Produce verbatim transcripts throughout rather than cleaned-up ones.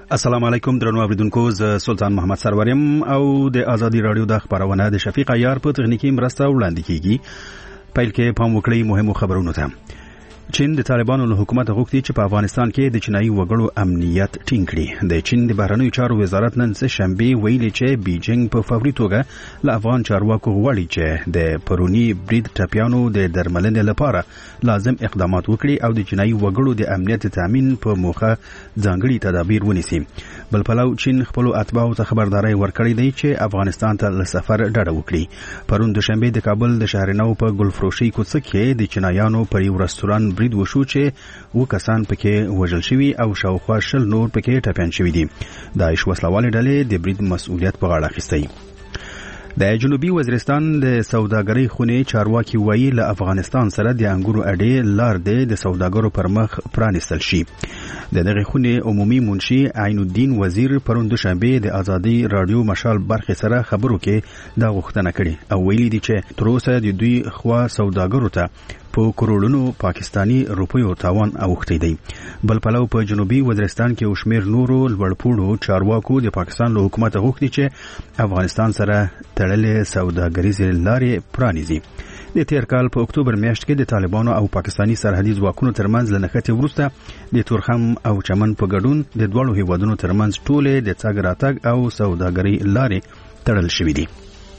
السلام علیکم درنو اوریدونکو، ز سلطان محمد سروریم او د ازادي رادیو د خبرونه د شفیق عیار په تخنیکی مرسته وړاندې کیږي. پیل کې پام وکړئ مهمو خبرونو ته. چین د طالبانو له حکومت غوښتي چې په افغانستان کې د چینایي وګړو امنیت ټینګ کړي. د چین د بهرنیو چارو وزارت نن سه شنبه ویلي چې بیجینګ په فوري توګه له افغان چارواکو غواړي چې د پرونی برید ټاپیانو د درملنې لپاره لازم اقدامات وکړي او د چینایي وګړو د امنیت تامین په موخه ځانګړي تدابیر ونیسي. بل پلو چین خپل اتباعو ته خبرداري ورکړې دی چې افغانستان ته له سفر ډډه وکړي. پرون د شنبه د کابل د شهرنو په ګلفروشي کوڅه کې د چینایانو پر یو رستوران برید وشو چې و کسان پکې وژل شوي او شاوخوا شل نور پکې ټپيان شوي دي. داعش وسلوالې ډلې د برید مسؤلیت په غاړه اخیستی. د جنوبي وزیرستان د سوداګرۍ خونې چارواکي وایي له افغانستان سره د انګورو اډې لار د سوداګرو پر مخ پرانیستل شي. د دغه خونې عمومي منشي عین الدین وزیر پرون د شنبه د ازادي رادیو مشال برخه سره خبرو کې دا غوښتنه کړې او ویلي دي چې تر اوسه د دوی خوا سوداګرو ته په کروڑونو پاکستانی روپیو تاوان اوښتی دی. بل پلو په جنوبي وزیرستان کې وشمیر نورو لوړپوړو چارواکو د پاکستان له حکومت غوښتي چې افغانستان سره تړلې سوداګریزې لارې پرانیزي. د تیر کال په اکتوبر میاشت کې د طالبانو او پاکستانی سرحدي ځواکونو ترمنځ لنښتې وروسته د تورخم او چمن په ګډون د دوه هیوادونو ترمنځ ټولې د تګ راتګ او سوداګرۍ لارې تړل شوې دي.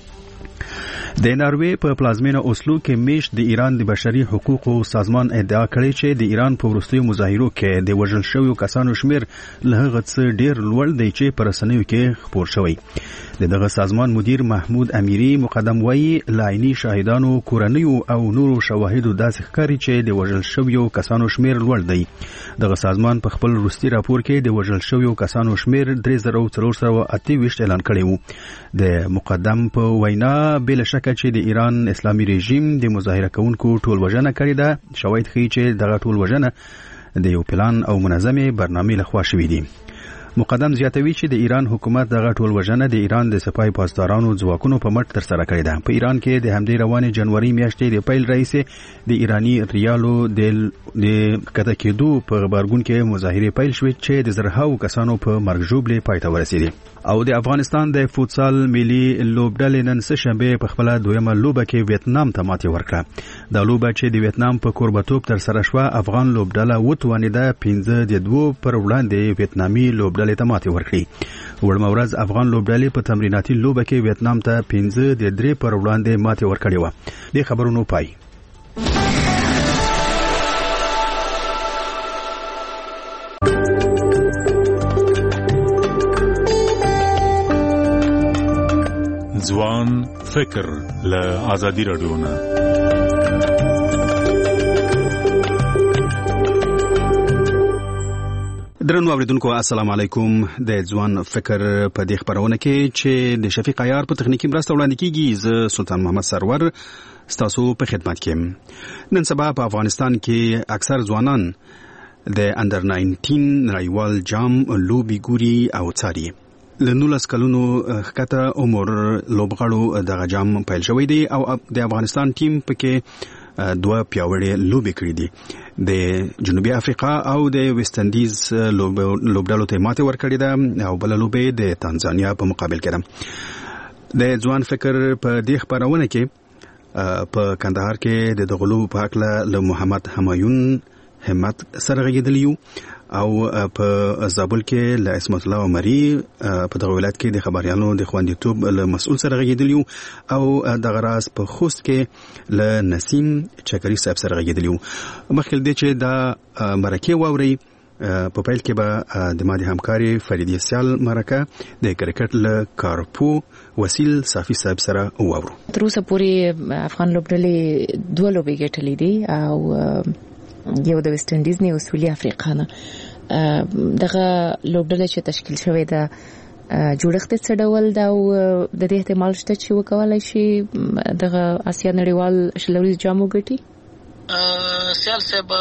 د ناروې په پلازمینه اوسلو کې میش د ایران د بشري حقوقو سازمان ادعا کړې چې د ایران په وروستیو مظاهرو کې د وژل شویو کسانو شمیر له هغه څه ډیر لوړ دی چې په رسنیو کې خپور شوی. د دغه سازمان مدیر محمود امیری مقدم وایي لایني شاهدانو کورنیو او نورو شواهدو داسې ښکاري چې د وژل شویو کسانو شمیر لوړ دی. دغه سازمان په خپل وروستي راپور کې د وژل شویو کسانو شمیر درې زره څلور سوه اته ویشت اعلان کړی و. د مقدم په وینا بل شک چې د ایران اسلامي رژیم د مظاهره کوونکو ټول وژنه کړې ده. شواهد ښیي چې دغه ټول وژنه د یو پلان او منظمې برنامې لخوا شوې دي. مقدم زیاتوي چې د ایران حکومت دغه ټول وژنه د ایران د سپای پاسدارانو ځواکونو په مټ تر سره کړې ده. په ایران کې د همدې روانې جنوري میاشتې د پیل رئیس د ایرانی ریالو د د کته کېدو په غبرګون کې مظاهره پیل شوې چې د زرهاو کسانو په مرګ ژوبلې پای ته ورسېدې. او د افغانستان د فوتسال ملي لوبډلې نن سه شنبه په خپل دویمه لوبه کې ویتنام ته ماتې ورکړه. د لوبه چې د ویتنام په کوربتوب تر سره شوه، افغان لوبډله وتوانیده پنځه د دوه پر وړاندې ویتنامي لوبډلې ته ماتې ورکړي. وړمه ورځ افغان لوبډلې په تمریناتي لوبه کې ویتنام ته پنځه د درې پر وړاندې ماتې ورکړې و. د خبرونو پای. ځوان فکر له ازادي رادیو نه. درنو اوریدونکو، السلام علیکم. د ځوان فکر په دې خبرونه کې چې د شفیق عیار په تخنیکی مرسته وړاندې کیږي، زه سلطان محمد سرور ستاسو په خدمت کې. نن سبا په افغانستان کې اکثر ځوانان د انډر ناینټین نړیوال جام لوبي ګوري او څاري. له نولس کلونو ښکته عمر لوبغاړو دغه جام پیل شوی دی او د افغانستان ټیم پکې دوه پیاوړې لوبې کړې دي. د جنوبي افریقا او د ویسټ انډیز لوبډلو ته ماتې ورکړې ده او بل لوبې د تانزانیا په مقابل کې ده. د ځوان فکر په دې خبرونه کې په کندهار کې د دغه لوبو په هکله له محمد همایون همت سره غږیدلی او په زابل کې له اسمت الله عمري په دغه ولایت کې د خبريالو د خوندیتوب له مسؤل سره غږیدلی او دغه راز په خوست کې له نسیم چکري صاحب سره غږیدلی. مخکې دې چې دا مرکه ووري په پیل کې به د ماده همکاري فریدي سیال مرکه د کرکټ له کارپو وسیل صافي صاحب سره وورو. تر اوسه پورې افغان لوبډلې دوه لوبې ګټلې دي او یو د ویسټ انډیز نه او سویلي افریقا نه. دغه لوبډله چې تشکیل شوې ده جوړښت څه ډول ده او د دې احتمال شته چې وکولای شي دغه آسیا نړیوال شلوري جام وګټي؟ سیال صاحب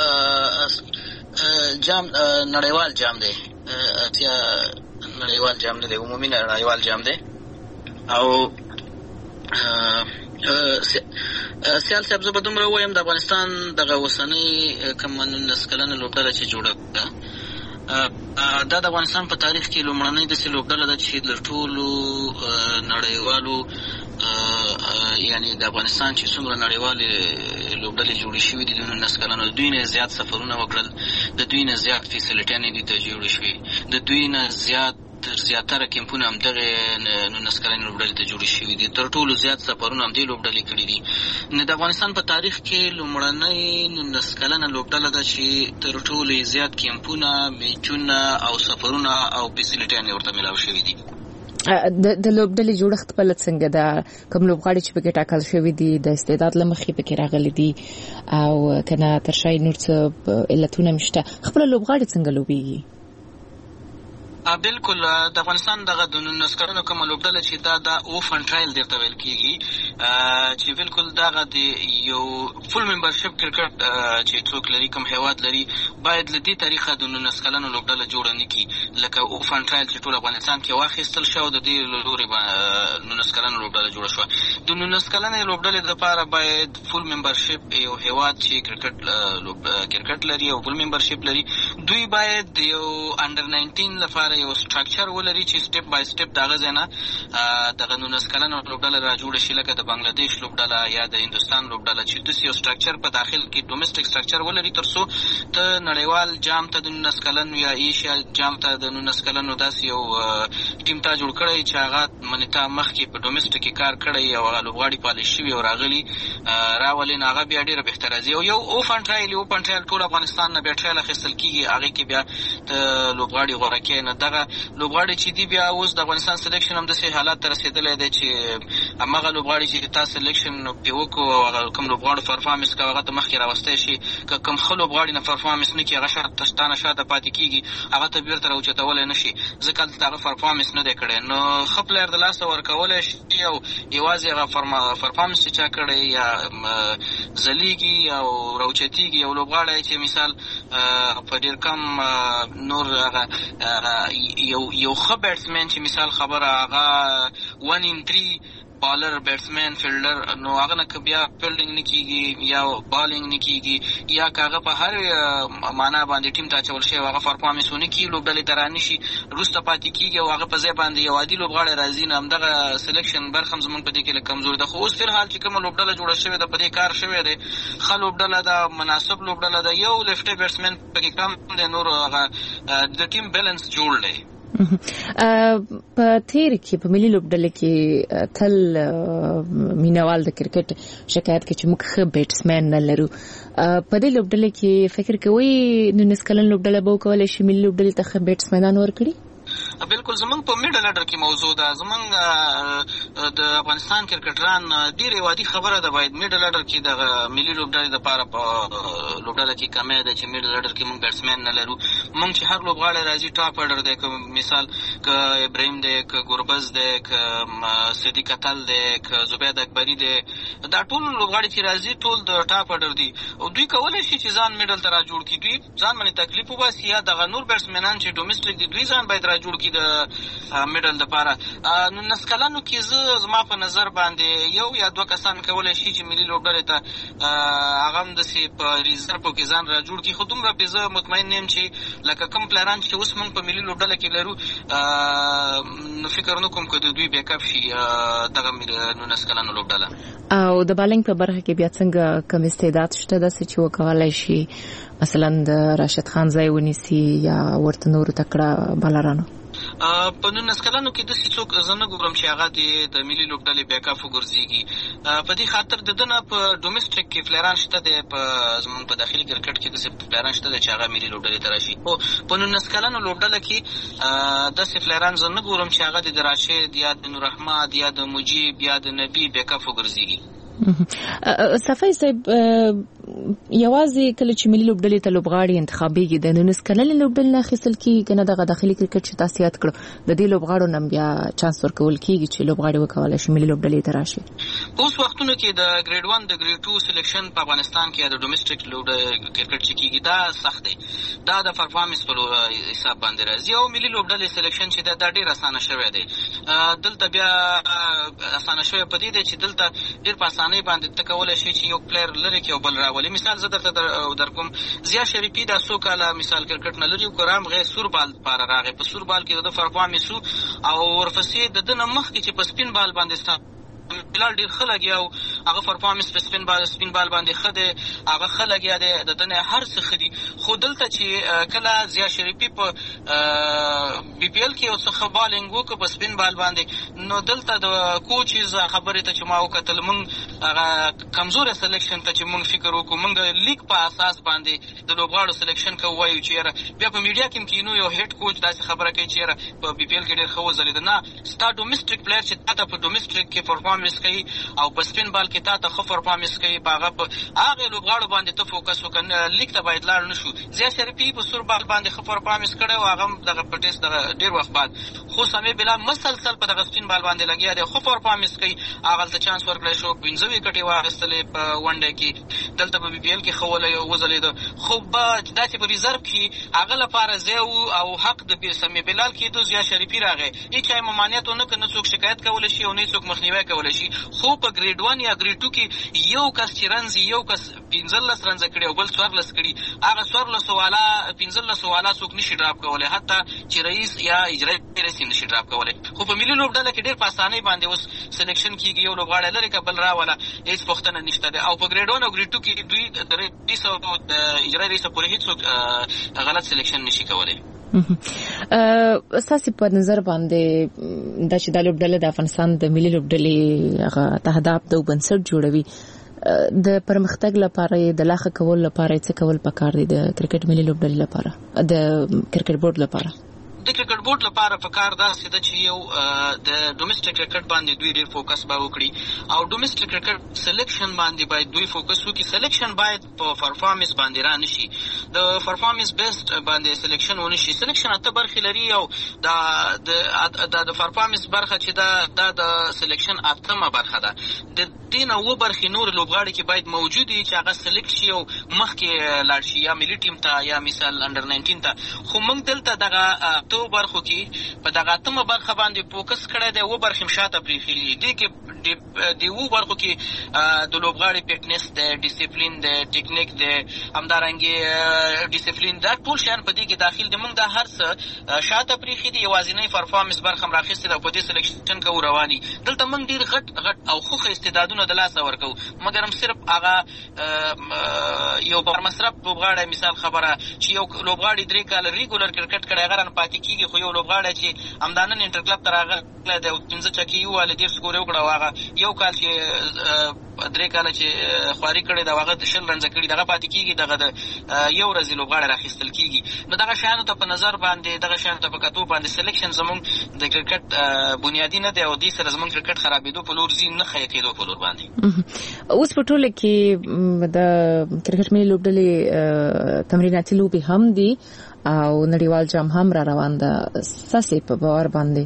جام نړیوال جام دی، اتیا نړیوال جام دی، عمومي نړیوال جام دی او سیال صاحب زه به دومره وایم د افغانستان دغه اوسنۍ کم نولس کلنه لوبډله چې جوړه کړه دا د افغانستان په تاریخ کې لومړنۍ داسې لوبډله ده چې له ټولو نړیوالو یعنی د افغانستان چې څومره نړیوالې لوبډلې جوړې شوې دي د نولس کلنو د دوی نه زیات سفرونه وکړل، د دوی نه زیات فیسیلیټیانې دي ته جوړې شوې، د دوی نه زیات تر زیاتره کیمپونه همدغې نولس کلنې لوبډلې ته جوړې شوي دي، تر ټولو زیات سفرونه همدې لوبډلې کړي دي. نو د افغانستان په تاریخ کې لومړنۍ نولس کلنه لوبډله ده چې تر ټولو زیات کیمپونه، میچونه او سفرونه او فیسیلیټیانې ورته میلاو شوي دي. د لوبډلې جوړښت په لږ څنګه ده؟ کوم لوبغاړي چې پکې ټاکل شوي دي د استعداد له مخې پکې راغلي دي او کنه تر شای نور څه علتونه مشته؟ خپل لوبغاړي څنګه لوبېږي؟ بالکل د افغانستان دغه د نولس کلنو کومه لوبډله چې دا د اوفن ټرایل درته ویل کېږي چې بالکل دغه د یو فل ممبرشپ کرکټ چې څوک لري کوم هیواد لري باید له دې طریقه د نولس کلنو لوبډله جوړه نه کړي لکه اوفن ټرایل چې ټول افغانستان کې واخیستل شو. د دې له لورې نولس کلنو لوبډله جوړه شوه. د نولس کلنې لوبډلې لپاره باید فل ممبرشپ یو هیواد چې کرکټ کرکټ لري او فل ممبرشپ لري دوی باید یو انډر ناینټین لپاره یو سټرکچر ولري چې سټپ بای سټپ دغه ځنه دغه نولس کلنه لوبډله را جوړه شي لکه د بنگلاديش لوبډله یا د هندستان لوبډله چې داسې یو سټرکچر په داخل کې ډومېسټک سټرکچر ولري تر څو ته نړیوال جام ته د نولس کلنو یا ایشیا جام ته د نولس کلنو داسې یو ټیم ته جوړ کړی چې هغه منې ته مخکې په ډومېسټک کې کار کړی او هغه لوبغاړي پالش شوي او راغلي راولي نو هغه بیا ډېره بهتره ځي. او یو اوپن ټرایل اوپن ټرایل ټول افغانستان نه بیا ټرایل اخیستل کېږي هغې کې بیا ته لوبغاړي غوره کوې. نو دغه لوبغاړي چې دي بیا اوس د افغانستان سلیکشن هم داسې حالات ته رسېدلی دی چې همغه لوبغاړي چې تا سلیکشن پرې وکړو او هغه کوم لوبغاړو پرفارمنس کوي هغه ته مخکې راوستی شي، که کوم ښه لوبغاړي نه پرفارمنس نه کړي هغه شاته شتانه شاته پاتې کېږي هغه ته بېرته راوچتولی نه شي ځکه هلته هغه پرفارمنس نه دی کړی. نو ښه پلیر د لاسه ورکولی شي او یوازې هغه پرفارمنس چې چا کړی یا ځلیږي او راوچتېږي. یو لوبغاړی چې مثال په ډېر کم نور هغه یو یو ښه بیټسمین چې مثال خبره هغه ون ان تھری بالر بیټسمین فیلډر نو هغه نه که بیا فیلډینګ نه کېږي یا بالینګ نه کېږي یا که هغه په هر معنا باندې ټیم ته اچول شوی هغه پرفارمنس ونه کړي لوبډلې ته رانه شي وروسته پاتې کېږي او هغه په ځای باندې یو عادي لوبغاړی راځي نو همدغه سلیکشن برخه هم زموږ په دې کې لږ کمزوري ده. خو اوس فلحال چې کومه لوبډله جوړه شوې ده په دې کار شوی دی ښه لوبډله ده مناسب لوبډله ده. یو لیفټي بیټسمین پکې کم دی نور هغه د ټیم بیلنس جوړ دی. په تیر کې په ملي لوبډله کې تل مینوال د کرکټ شکایت کوي چې موږ ښه بیټسمین نه لرو. په دې لوبډله کې فکر کوئ نولس کلن لوبډله به وکولی شي ملي لوبډلې ته ښه بیټسمینان ورکړي؟ بالکل زمونږ په میډل اډر کې موضوع ده. زمونږ د افغانستان کرکټران ډېرې وادي خبره ده باید میډل اډر کې دغه ملي لوبډلې دپاره په لوبډله کې کمی ده چې میډل اډر کې مونږ بیټسمین نه لرو. مونږ چې هر لوبغاړی راځي ټاپ اډر دی که مثال که ابراهیم دی که ګوربز دی که صدیق اتل دی که زبید اکبري دی دا ټول لوبغاړي چې راځي ټول د ټاپ اډر دي او دوی کولی شي چې ځان میډل ته را جوړ کړي دوی ځان باندې تکلیف وباسي یا دغه نور بیټسمینان چې ډومېسټک دي دوی ځان باید را جوړ کړي د میډل دپاره. نولس کلنو کې زه زما په نظر باندې یو یا دوه کسان کولی شي چې ملي لوبډلې ته هغه هم داسې په ریزرو کې ځان را جوړ کړي خو دومره پرې زه مطمئن نه یم چې لکه کوم پلیران چې اوس موږ په ملي لوبډله کې لرو نو فکر نه کوم که د دوی بیکاپ شي دغه نولس کلنو لوبډله. او د بالینګ په برخه کې بیا څنګه کوم استعداد شته داسې چې وکولی شي مثلا د راشد خان ځای ونیسي یا ورته نورو تکړه بالرانو؟ په نولس کلنو کې داسې څوک زه نه ګورم چې هغه د ملي لوبډلې بیکاپ وګرځېږي. په دې خاطر د ده نه په ډومېسټک کې پلیران شته دی په زموږ په داخلي کرکټ کې داسې پلیران شته دی چې هغه ملي لوبډلې ته راشي. خو په نولس کلنو لوبډله کې داسې پلیران زه نه ګورم چې هغه د راشد یا د نور احمد یا د مجیب یا د نبي بیکاپ وګرځېږي. صفای صاحب یوازې کله چې ملي لوبډلې ته لوبغاړي انتخابېږي د نولس کلنې لوبډلې نه اخیستل کېږي که نه دغه داخلي کرکټ چې تاسو یاد کړو د دې لوبغاړو نه بیا چانس ورکول کېږي چې لوبغاړي وکولی شي ملي لوبډلې ته راشي؟ په اوس وختونو کې د ګریډ ون د ګریډ ټو سلیکشن په افغانستان کې د ډومېسټک کرکټ چې کېږي دا سخت دی دا د پرفارمنس په حساب باندې راځي او ملي لوبډلې سلیکشن چې دی دا ډېر اسانه شوی دی. دلته بیا اسانه شوی په دې دی چې دلته ډېر په اسانه اسانۍ باندې ته کولی شي چې یو پلیر لرې کړي او بل راولي. مثال زه درته در کوم، ضیا شریفي دا څو کاله مثال کرکټ نه لري، کرام غیر سور بال لپاره راغی، په سور بال کې د پرفارمنس او ورپسې د ده نه مخکې چې په سپین بال باندې بلال ډېر ښه لګیا او هغه پرفارمنس په سپین بال سپین بال باندې ښه دی، هغه ښه لګیا دی، د ده نه هر څه ښه دي. خو دلته چې کله ضیا شریفي په بي پي ایل کې یو څه ښه بالینګ وکړه په سپین بال باندې، نو دلته د کوچز خبرې ته چې ما وکتل، موږ هغه کمزوره سلیکشن ته چې موږ فکر وکړو، موږ د لیګ په اساس باندې د لوبغاړو سلیکشن کوو، وایو چې یاره بیا په میډیا کې کینو یو هیډ کوچ داسې خبره کوي چې یاره په بي پي ایل کې ډېر ښه وځلېده. نه، ستا ډومیسټیک پلیر چې تا ته په ډومیسټیک کې پرفارمنس کوي او په سپین بال کې تا ته ښه پرفارمنس کوي، په هغه په هغې لوبغاړو باندې ته فوکس وکړه، لیګ ته باید لاړ نه شو. ضیا شریفي په سور بال باندې ښه پرفارمنس کړی او هغه هم دغه په ټیسټ دغه ډېر وخت بعد، خو سمیع بلال مسلسل په دغه سپین بال باندې لګیا دی، ښه پرفارمنس کوي، هغلته چانس ورکړی شو، پنځه وکټې واخیستلې په ون ډے کې، دلته په بي پي ایل کې ښه وځلېده. خو داسې په ریزرو کې هغه لپاره ځای او حق د سمیع بلال کېدو ضیا شریفي راغی، هېچا یې ممانعت ونه کړ، نه څوک شکایت کولی شي او نه څوک مخنیوی کولی شي. خو په ګریډ ون یا ګریډ ټو کې یو کس چې رنز یو کس پنځلس رنزه کړي او بل څوارلس کړي، هغه څوارلسو والا پنځلسو والا څوک نشي ډراپ کولی، حتی چې رئیس یا اجرایي رئیس یې نشي ډراپ کولی. خو په ملي لوبډله کې ډېر په اسانۍ باندې اوس سلیکشن کېږي، یو لوبغاړی لرې که بل راوله، هېڅ پوښتنه نشته ده. او په ګریډ ون او ګریډ ټو کې دوی د رئیس او د اجرایي رئیس پورې هېڅوک غلط سلیکشن نشي کولی. ستاسې په نظر باندې دا چې دا لوبډله د افغانستان د ملي لوبډلې هغه تهداب د بنسټ جوړوي، د پرمختګ لپاره د لا ښه کولو لپاره څه کول پکار دي د کرکټ ملي لوبډلې لپاره، د کرکټ بورډ لپاره؟ د کرکټ بورډ لپاره پکار داسې ده چې یو د ډومیسټیک کرکټ باندې دوی ډېر فوکس به وکړي او ډومیسټیک کرکټ سلیکشن باندې باید دوی فوکس وکړي. سلیکشن باید په پرفارمنس باندې را نشي، د پرفارمنس بیسډ باندې سلیکشن ونه شي. سلیکشن اته برخې لري او دا د د پرفارمنس برخه چې دا دا د سلیکشن اتمه برخه ده. د دې نه اووه برخې نور لوبغاړي کې باید موجود وي چې هغه سلیکټ شي او مخکې لاړ شي، یا ملي ټیم ته یا مثال انډر ناینټین ته. خو موږ دلته دغه تو برخو کې په دغه اتمه برخه باندې فوکس کړی دی، اووه برخې هم شاته پرېښي دي کې د اووه برخو کې د لوبغاړي فټنس دی، ډیسپلین دی، ټیکنیک دی، همدارنګې ډیسپلین، دا ټول شیان په دې کې داخل دي. موږ دا هر څه شاته پرېښي دي، یوازینۍ پرفارمنس برخه هم راخیستې ده، په دې سلیکشن کوو روان دي. دلته موږ ډېر غټ غټ او خوښ استعدادونه د لاسه ورکوو، مګر هم صرف هغه یو پرمصرف لوبغاړی مثال خبره چې یو لوبغاړي درې کاله ریګولر کرکټ کړی، هغه رانه پاتې کېږي، خو یو لوبغاړی چې همدا نن انټر کلب ته راغلی دی او پنځه چکې یې ووهلې، ډېر سکور یې وکړه، او هغه یو کال چې درې کاله چې خواري کړې ده، هغه د شل رنزه کړي، دغه پاتې کېږي، دغه د یو ورځې لوبغاړی راخیستل کېږي. نو دغه شیانو ته په نظر باندې، دغه شیانو ته په کتو باندې سلیکشن زموږ د کرکټ بنیادي نه دی او دې سره زموږ کرکټ خرابېدو په لور ځي، نه ښه کېدو په لور باندې. اوس په ټوله کې د کرکټ ملي لوبډلې تمریناتي لوبې هم دي او نړیوال جام هم را روان ده. ستاسې په باور باندې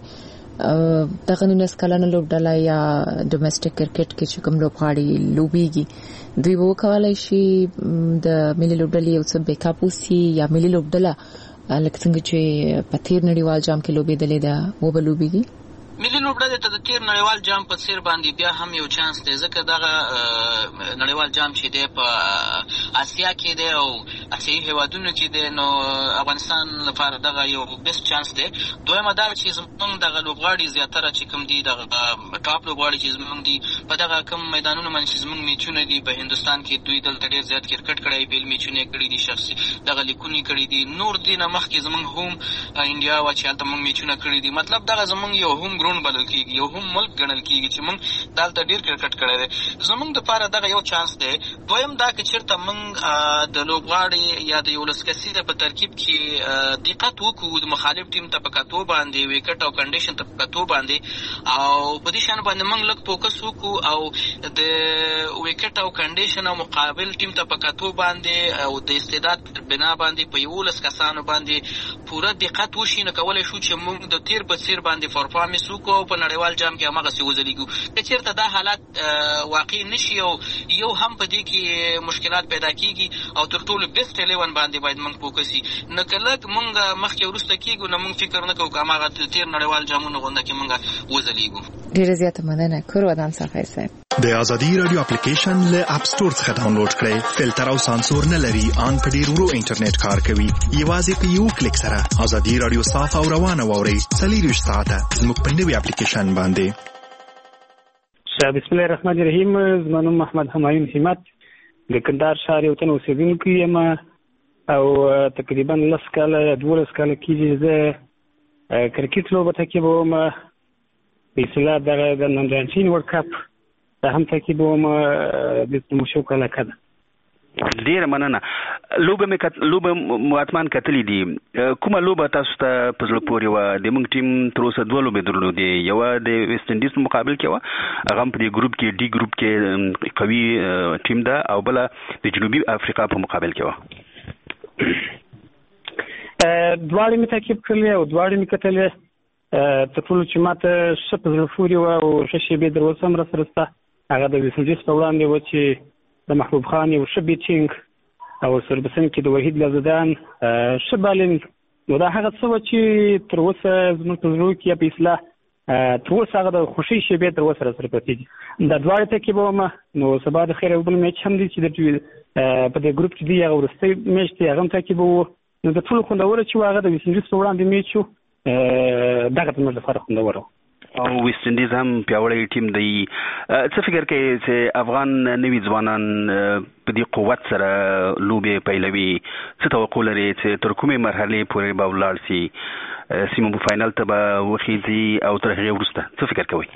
دغه نولس کلنه لوبډله یا ډومیسټیک کرکټ کې چې کوم لوبغاړي لوبېږي، دوی به وکولی شي د ملي لوبډلې یو څه بیکاپ وسي، یا ملي لوبډله لکه څنګه چې په تېر نړیوال جام کې لوبېدلې ده وبه لوبېږي؟ ملي لوبډلې ته د تېر نړیوال جام په څېر باندې بیا هم یو چانس دی، ځکه دغه نړیوال جام چې دی په اسیا کې دی او اسیایي هېوادونو کې دی، نو افغانستان لپاره دغه یو بیسټ چانس دی. دویمه دا چې زموږ دغه لوبغاړي زیاتره چې کوم دي، دغه ټاپ لوبغاړي چې زموږ دي، په دغه کوم میدانونو باندې چې زموږ میچونه دي په هندوستان کې، دوی دلته ډېر زیات کرکټ کړی، بیل میچونه یې کړي دي، شخصي دغه لیکونه یې کړي دي. نور دې نه مخکې زموږ هوم انډیا وه چې هلته موږ میچونه کړي دي. مطلب دغه زموږ یو هوم ګراوند بلل کېږي، یو هم ملک ګڼل کېږي چې موږ دلته ډېر کرکټ کړی دی. زموږ دپاره دغه یو چانس دی. دویم دا که چېرته موږ د لوبغاړي یا د یولس کسیزه په ترکیب کې دقت وکړو، د مخالف ټیم ته په کتو باندې، ویکټ او کنډیشن ته په کتو باندې، او په دې شیانو باندې موږ لږ فوکس وکړو او د ویکټ او کنډیشن او مقابل ټیم ته په کتو باندې او د استعداد بنا باندې په یولس کسانو باندې پوره دقت وشي، نو کولی شو چې موږ د تېر په څېر باندې پرفارمنس وکړو او په نړیوال جام کې هماغسې وځلېږو. که چېرته دا حالات واقع نشي او یو هم په دې کې مشکلات پیدا کېږي او تر ټولو بیسټ الیون باندې باید موږ فوکس وي، نه که لږ موږ مخکې وروسته کېږو، نه موږ فکر نه کوو که هماغه تېر نړیوال جامونو غونډه کې موږ وځلېږو. ډېره زیاته مننه کور ودان صافی صاحب. د ازادي رادیو اپلیکیشن له اپ ستور څخه ډاونلوډ کړئ. فلټر او سانسور نه لري، ان په ډیر ورو انټرنیټ کار کوي. یوازې په یو کلیک سره ازادي رادیو صاف او روانه واورئ. څلور ساعته زموږ په نوي اپلیکیشن باندې. بسم الله الرحمن الرحیم. زما نوم محمد همایون همت د کندهار ښار یو تن اوسېدونکی یم او تقریبا لس کاله دولس کاله کېږي زه کرکټ لوبه تعقیبوم. په اصطلاح دغه د ناینټین ورلډ کپ هم تعقیبوم. د مشوق علاقه ده. ډیره مننه. لوبه مې کت... لوبه مواتمان کتلې دي. کومه لوبه تاسو ته په زړه پورې وه؟ د موږ ټیم تر اوسه دوه لوبې درلودې. یوه د ویسټ انډیز په مقابل کې وه، هغه هم په دې ګروپ کې ډي ګروپ کې قوي ټیم ده، او بله د جنوبي افریقا په مقابل کې وه. دواړې مې تعقیب کړلې او دواړې مې کتلې. تر ټولو چې ما ته ښه په زړه پورې وه او ښه شېبې در اوسه هم راسره شته، هغه د ویسټ انډیز په وړاندې وه چې د محبوب خان یو ښه بیټینګ او سربسنګ کې د وحید لازدان ښه بالینګ. نو دا هغه څه وه چې تر اوسه زموږ په زړه کې یا په اصطلاح تر اوسه هغه د خوښۍ شېبې تر اوسه راسره پرتې دي. دا دواړې تعقیبوم. نو سبا د خیر یو بل میچ هم دی چې د په دې ګروپ کې دی، هغه وروستی میچ دی، هغه هم تعقیبوو. نو د ټولو خوندوره چې وه هغه د ویسټ انډیز په وړاندې میچ و، دغه زموږ لپاره خوندوره و. او ویسټ انډیز هم پیاوړی ټیم دی. څه فکر کوي چې افغان نوي ځوانان په دې قوت سره لوبې پیلوي؟ څه توقع لري چې تر کومې مرحلې پورې به ولاړ شي؟ سیمه په فاینل ته به وخیږي او تر هغې وروسته څه فکر کوئ؟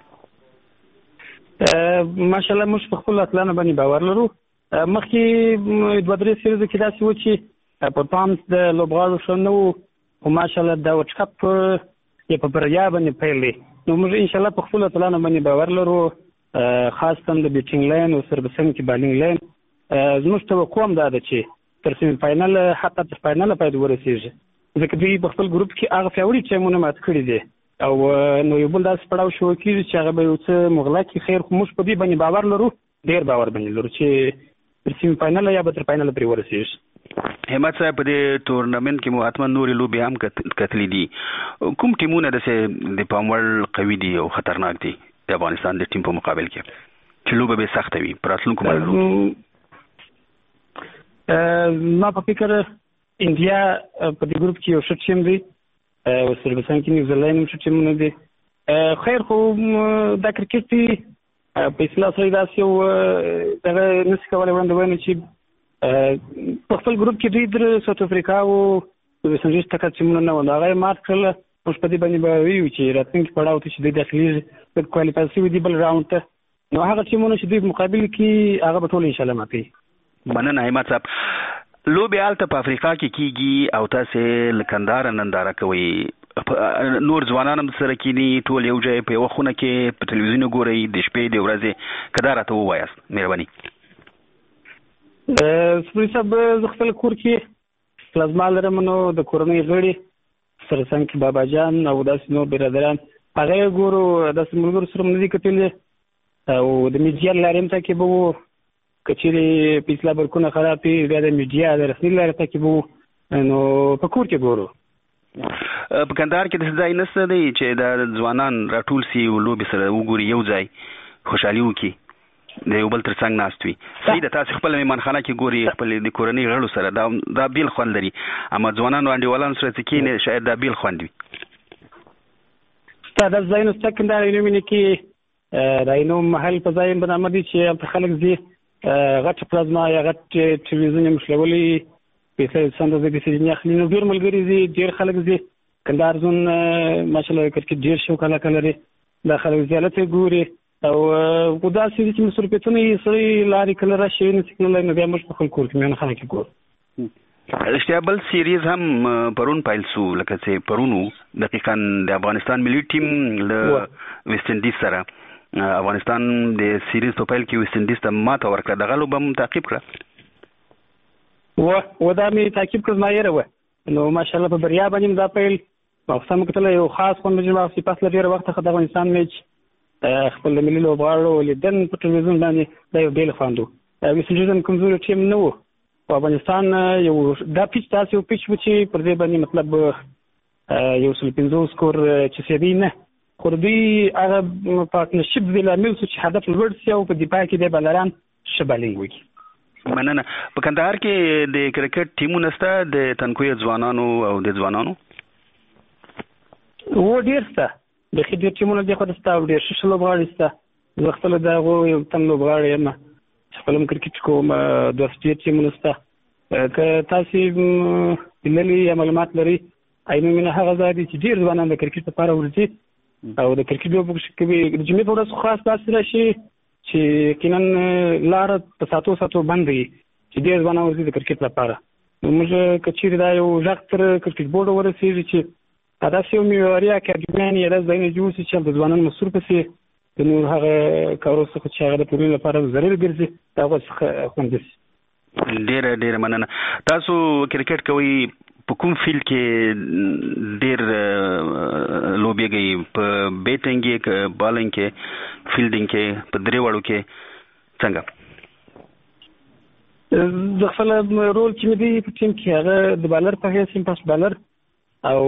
ماشاءالله موږ په خپلو اتلانو باندې باور لرو. مخکې دوه درې سیریزو کې داسې و چې پرفارمنس د لوبغاړو ښه نه و، خو ماشاءالله دا ورلډ کپ یې په بریا باندې پیل دی. نو موږ انشاءالله په خپلو اتلانو باندې باور لرو، خاصتا د بیټینګ لاین او سربسنګ کې بالینګ لاین. زموږ توقع هم دا ده چې تر سیمي فاینل حتی تر فاینله باید ورسېږي، ځکه دوی په خپل ګروپ کې هغه پیاوړي ټیمونه مات کړي دي. او نو یو بل داسې پړاو شروع کېږي چې هغه به یو څه مغلق کړي. خیر خو موږ په دې باندې باور لرو، ډېر باور باندې لرو چې تر سیمي فاینله یا به تر فاینله پرې ورسېږي. همت صاحب، په دې تورنمنټ کې مو حتما نورې لوبې هم کتلې دي. کوم ټیمونه داسې د پام وړ قوي دي او خطرناک دي د افغانستان د ټیم په مقابل کې چې لوبه به سخته وي په راتلونکو مرحلو؟ ما په فکر انډیا په دې ګروپ کې یو ښه ټیم دی، او سربسنګ کې نیوزیلینډ هم ښه ټیمونه دي. خیر خو دا کرکټ دی په اصطلاح سره داسې یو دغه نشي کولی وړاندې ووایم چې په خپل ګروپ کې دوی در ساوت افریقا او ویسټ انډیز ټکر ټیمونه نه وو، نو هغه یې مات کړله. موږ په دې باندې به ویو چې راتلونکي پړاو ته چې دوی داخلېږي کوالیفای شوي دي بل راونډ ته، نو هغه ټیمونه چې دوی په مقابل کې هغه به ټول انشاءالله ماتوي. مننه همت صاحب. لوبې هلته په افریقا کې کېږي او تاسې له کندهاره ننداره کوئ. نور ځوانان هم سره کېني، ټول یو ځای په یوه خونه کې په تلویزیون ګورئ د شپې د ورځې؟ که دا راته ووایاست مهرباني. سپوري صاحب، زه خپل کور کې پلازما لرم، نو د کورنۍ غړي سرسنګ کې بابا جان او داسې نور برادران هغه یې ګورو. داسې ملګرو سره هم نه دي کتلې او د میډیا له لارې هم تعقیبوو. که چېرې په اصطلاح برکونه خراب وي بیا د میډیا د رسمي له لارې تعقیبوو، نو په کور کې ګورو. په کندهار کې داسې ځای نشته دی چې د ځوانان راټول سي او لوبې سره وګوري، یو ځای خوشحالي وکړي، د یو بل تر څنګ ناست وي؟ صحیح ده، تاسې خپله مېلمانخانه کې ګوري خپل د کورنۍ غړو سره، دا دا بیل خوند لري. اما ځوانانو انډیوالانو سره چې کښېني شاید دا بیل خوند وي. ستا دا ځایونه شته کندهار یونیمینې کې، دا یو محل په ځای په نامه دی چې هلته خلک ځي، غټ پلازما یا غټ ټلویزیون یې مشلولی پیسې څنډه ځای کې سجنې اخلي. نو ډېر ملګري ځي، ډېر خلک ځي. کندهار زون ماشاءالله کرکټ ډېر شوق علاقه لري، دا خلک زیارت یې ګوري. او داسې دي چې مصروفیتونه یې سړی لارې کله راشي نشي تللی، نو بیا موږ په خپل کور کې مېلمانخانه کې ګورو. رښتیا بل سیریز هم پرون پیل شو، لکه چې پرون و دقیقا د افغانستان ملي ټیم له ویسټ انډیز سره. افغانستان د سیریز په پیل کې ویسټ انډیز ته ماته ورکړه، دغه لوبه هم تعقیب کړه؟ و و دا مې تعقیب کړه، زما یېره وه. نو ماشاءالله په بریا باندې مې دا پیل مخصوصا مې کتله. یو خاص خوند مې واخیست پس له ډېره وخته د افغانستان میچ خپل د ملي لوبغاړو لیدن په ټلویزیون باندې دا یو بیل خوند و. ویسټ انډیز هم کمزوري ټیم نه و، په افغانستان یو دا پیچ داسې یو پیچ و چې پر دې باندې مطلب یو سل پنځوس سکور چې سیدی نه، خو دوی هغه پارتنرشپ د لامل چې هدف لوړ شي او په دفاع کې د بلران شبالینګ وکړي. مننه. په کندهار کې د کرکټ ټیمونه شته د تنکوي ځوانانو او د ځوانانو؟ و ډیر شته، د ډیر ټیمونه دي خو شته او ډیر ښه لوبغاړي شته. زه خپل د هغو یو تن لوبغاړی یم چې خپل هم کرکټ کوم. دوه ډیر ټیمونه شته. که تاسې لیدلي یا معلومات لري عینومینه هغه ځای دی چې ډېر ځوانان د کرکټ لپاره ورځي او د کرکټ لوبه کوي. د جمعې په ورځ خاص داسې راشي چې یقینا لاره په ساتو ساتو بند وي چې ډېر ځوانان ورځي د کرکټ لپاره. نو موږ که چېرې دا یو غږ تر کرکټ بورډ ورسېږي چې داسې یو معیاري اکاډمیانې یا داسې ځایونه جوړ شي چې د ځوانانو مصروف پسې د نور هغه کارو څخه چې هغه د ټولنې لپاره ضرر ګرځي د هغو څخه خوندي شي. ډېره ډېره مننه. تاسو کرکټ کوئ، په کوم فیلډ کې ډېر لوبېږئ؟ په بیټینګ کې، که بالینګ کې، فیلډینګ کې، په درې واړو کې څنګه؟ د خپل رول چې مې دی په ټیم کې هغه د بالر په حیث یم، پاس بالر او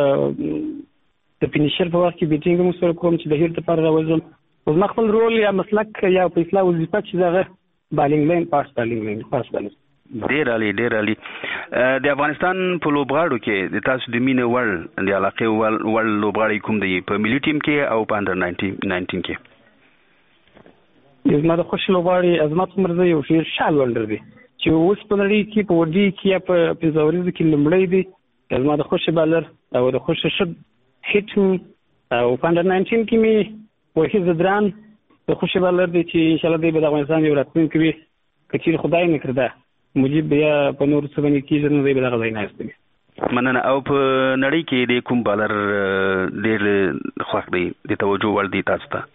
د فینیشر په وخت کې بیټینګ هم سره کوم چې د هیر لپاره راوځم. او زما خپل رول یا مسلک یا په اصطلاح وظیفه چې هغه بالینګ لین، پاس بالینګ لین، پاس بالینګ. ډېر عالي ډېر عالي. د افغانستان په لوبغاړو کې د تاسو د مینې وړ د علاقې وړ لوبغاړی کوم دی په ملي ټیم کې او په انډر ناینټین کې؟ زما د خوښ لوبغاړی عظمت عمرزی یو ډېر ښه لوبډر دی چې اوس په نړۍ کې په وډي کې یا په پنځه ورځو کې لومړی دی. زما د خوښ بالر او د خوښ شب هیټ او په انډر ناینټین کې مې وحید زدران د خوښ بالر دی چې انشاءالله دی به د افغانستان یو راتلونکی وي. که چېرې خدای نه کړده مجیب بیا په نور څه باندې کېږي نو دی به دغه ځای ناست وي. مننه. او په نړۍ کې د کوم بالر ډېر خوښ دی، د توجه وړ دی تاسو ته؟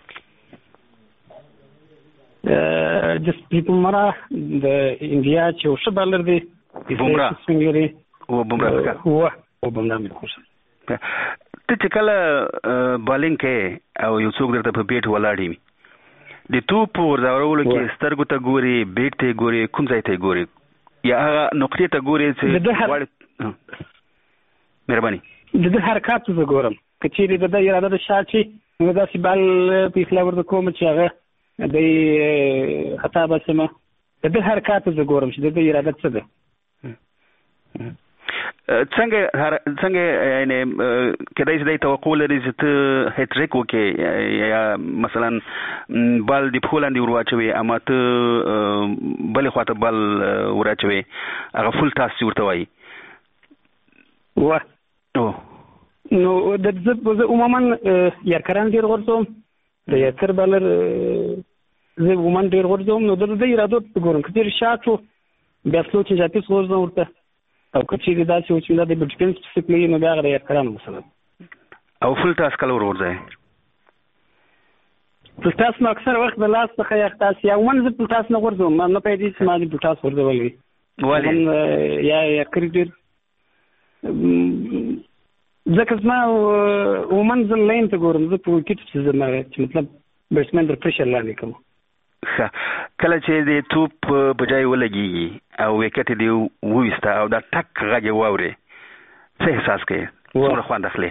جسپریت بومراه د انډیا چې یو ښه بالر دی. بومراه او بومراه هو او بومراه مې خوښ. ته چې کله بالینګ کوې او یو څوک درته په بیټ ولاړ وي، د توپ ورځورولو کې سترګو ته ګورې، بیټ ته ګورې، کوم ځای ته ګورې یا هغه نقطې ته ګورې چې مهرباني؟ د ده حرکات ته زه ګورم. که چېرې د ده اراده د شاټ شي نو داسې بال په اصطلاح ورته کوم چې هغه دی خطا بسمه. د ده حرکات ته زه ګورم چې د ده اراده څه ده. څنګه څنګه یعنې کېدای شي دی توقع لري چې ته هیټریک وکړې یا مثلا بال د پښو لاندې ور واچوې اما ته بلې خواته بال ور اچوې، هغه فول ټاس چې ورته وایي؟ وه نو د زه عموما یارکران ډېر غورځوم. د یارکر بالر زه عموما ډېر غورځوم. نو د ده ارادو ته ګورم. که چېرې شاټ و بیا سلو چې جاپیس غورځوم ورته، او که چېرې داسې و چې دا د ډیفنس پسې پلي نو بیا هغه د یارکرانو مثلا. او فل ټاس کله ور ورځئ؟ فل ټاس نو اکثر وخت د لاس څخه یا ټاس یا عموما زه فل ټاس نه غورځوم. ما نه پوهېږي چې ما د فل ټاس غورځولی وي. ولې؟ یا یارکر ډېر ځکه زما عموما زه لین ته ګورم. زه په وکټ پسې ځم چې مطلب بیټسمین در پرېشر لاندې کوم. ښه. کله چې د توپ په ځای ولګېږي او وکټ دې وویسته او دا ټک غږ یې واورې، څه احساس کوې؟ څومره خوند اخلې؟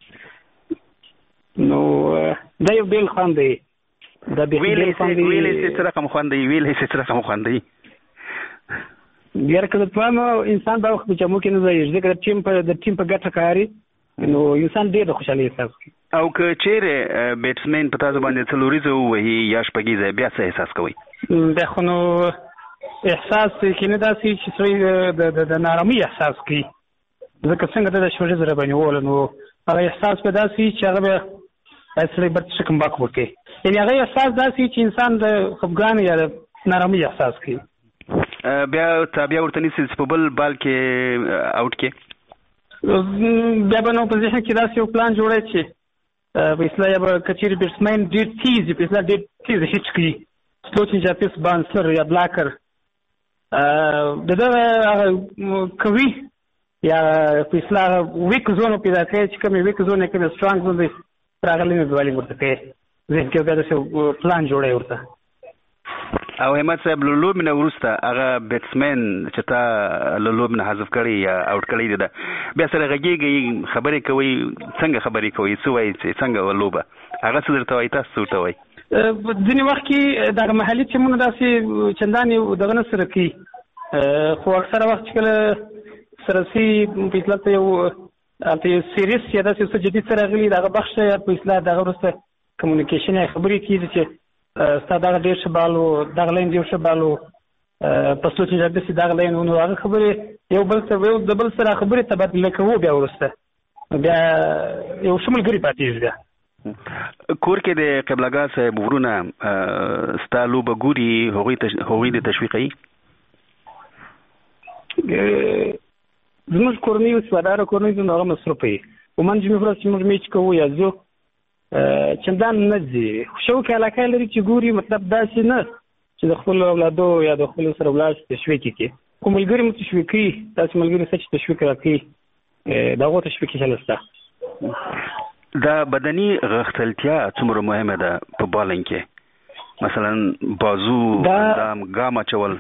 نو دا یو بېل خوند دی. دا ویلی سي څه رقم خوند دی؟ ویلی سي څه رقم خوند دی؟ بیا که درته وایم انسان دا وخت په جامو کې نه ځایږي ځکه د ټیم په د ټیم په ګټه کاري نو انسان ډېر د خوشحالۍ احساس کوي. او که چیرې بیټسمین په تاسو باندې څلوریزه ووهي یا شپږیزه بیا څه احساس کوئ؟ بیا خو نو احساس کې نه داسې چې سړی د نارامۍ احساس کوي ځکه څنګه ته د شپږیزه راباندې ووهله نو هغه احساس به داسې چې هغه به سړی بېرته ښه کمباک وکړي. یعنې هغه احساس داسې چې انسان د خفګان یا د نارامۍ احساس کوي. بیا بیا ورته نیسي چې په بل بال کې آوټ کې بیا به نو په ذهن کې داسې یو پلان جوړی چې په اصطلاح یا به که چېرې بیټسمین ډېر تیز په اصطلاح ډېر تیز هیټ کړي سلوچن چاپیس بانسلر یا بلاکر د دغه هغه کوي یا په اصطلاح ویک زون پیدا کوي چې کومې ویک زون کومې سټرانګ زون دی پر هغه لینې بالینګ ورته کوي ذهن کې بیا داسې پلان جوړی ورته. او همت صاحب لوب نه ورسته هغه بیټسمن چې تا لوب نه حذف کړی یا اوټ کړی دی بیا سره غږیږي خبرې کوي څنګه خبرې کوي څه وایي څنګه لوبه هغه څه درته وایي تاسو ته وایي ځینې وخت کې دغه محلي ټیمونه داسې چندانې دغه نه سره کوي خو اکثره وخت چې کله سره سي په اطلاع ته یو هلته سیریس یا داسې څه جدید سره راغلي دغه بخش یا په اصلاح دغه وروسته کمیونیکیشن یا خبرې کېږي چې ستا دغه ډېر ښه بال و دغه لاین ډېر ښه بال و په څو چې داسې دغه لاین و نو هغه خبرې یو بل سره یو د بل سره خبرې تبادله کوو بیا وروسته بیا یو ښه ملګري پاتېږي بیا کور کې د قبلګاه صاحب ورونه ستا لوبه ګوري هغوی د تشویقوي زموږ کورنۍ اوس وداره کورنۍ زموږ هغه مصروفه وي عموما جمعې ورځ چې موږ میچ کوو یا ځو چندان نه ځي شوق علاقه لري چې ګوري مطلب داسې نه چې د خپل اولادو یا د خپل سره ولاړ تشویق کړي کوم ملګري مو تشویق کوي داسې ملګري چې تشویق راکوي دغه تشویق چلسته دا بدني غښتلتیا څومره مهمه ده په بالینګ کې مثلا بازو اندام ګام اچول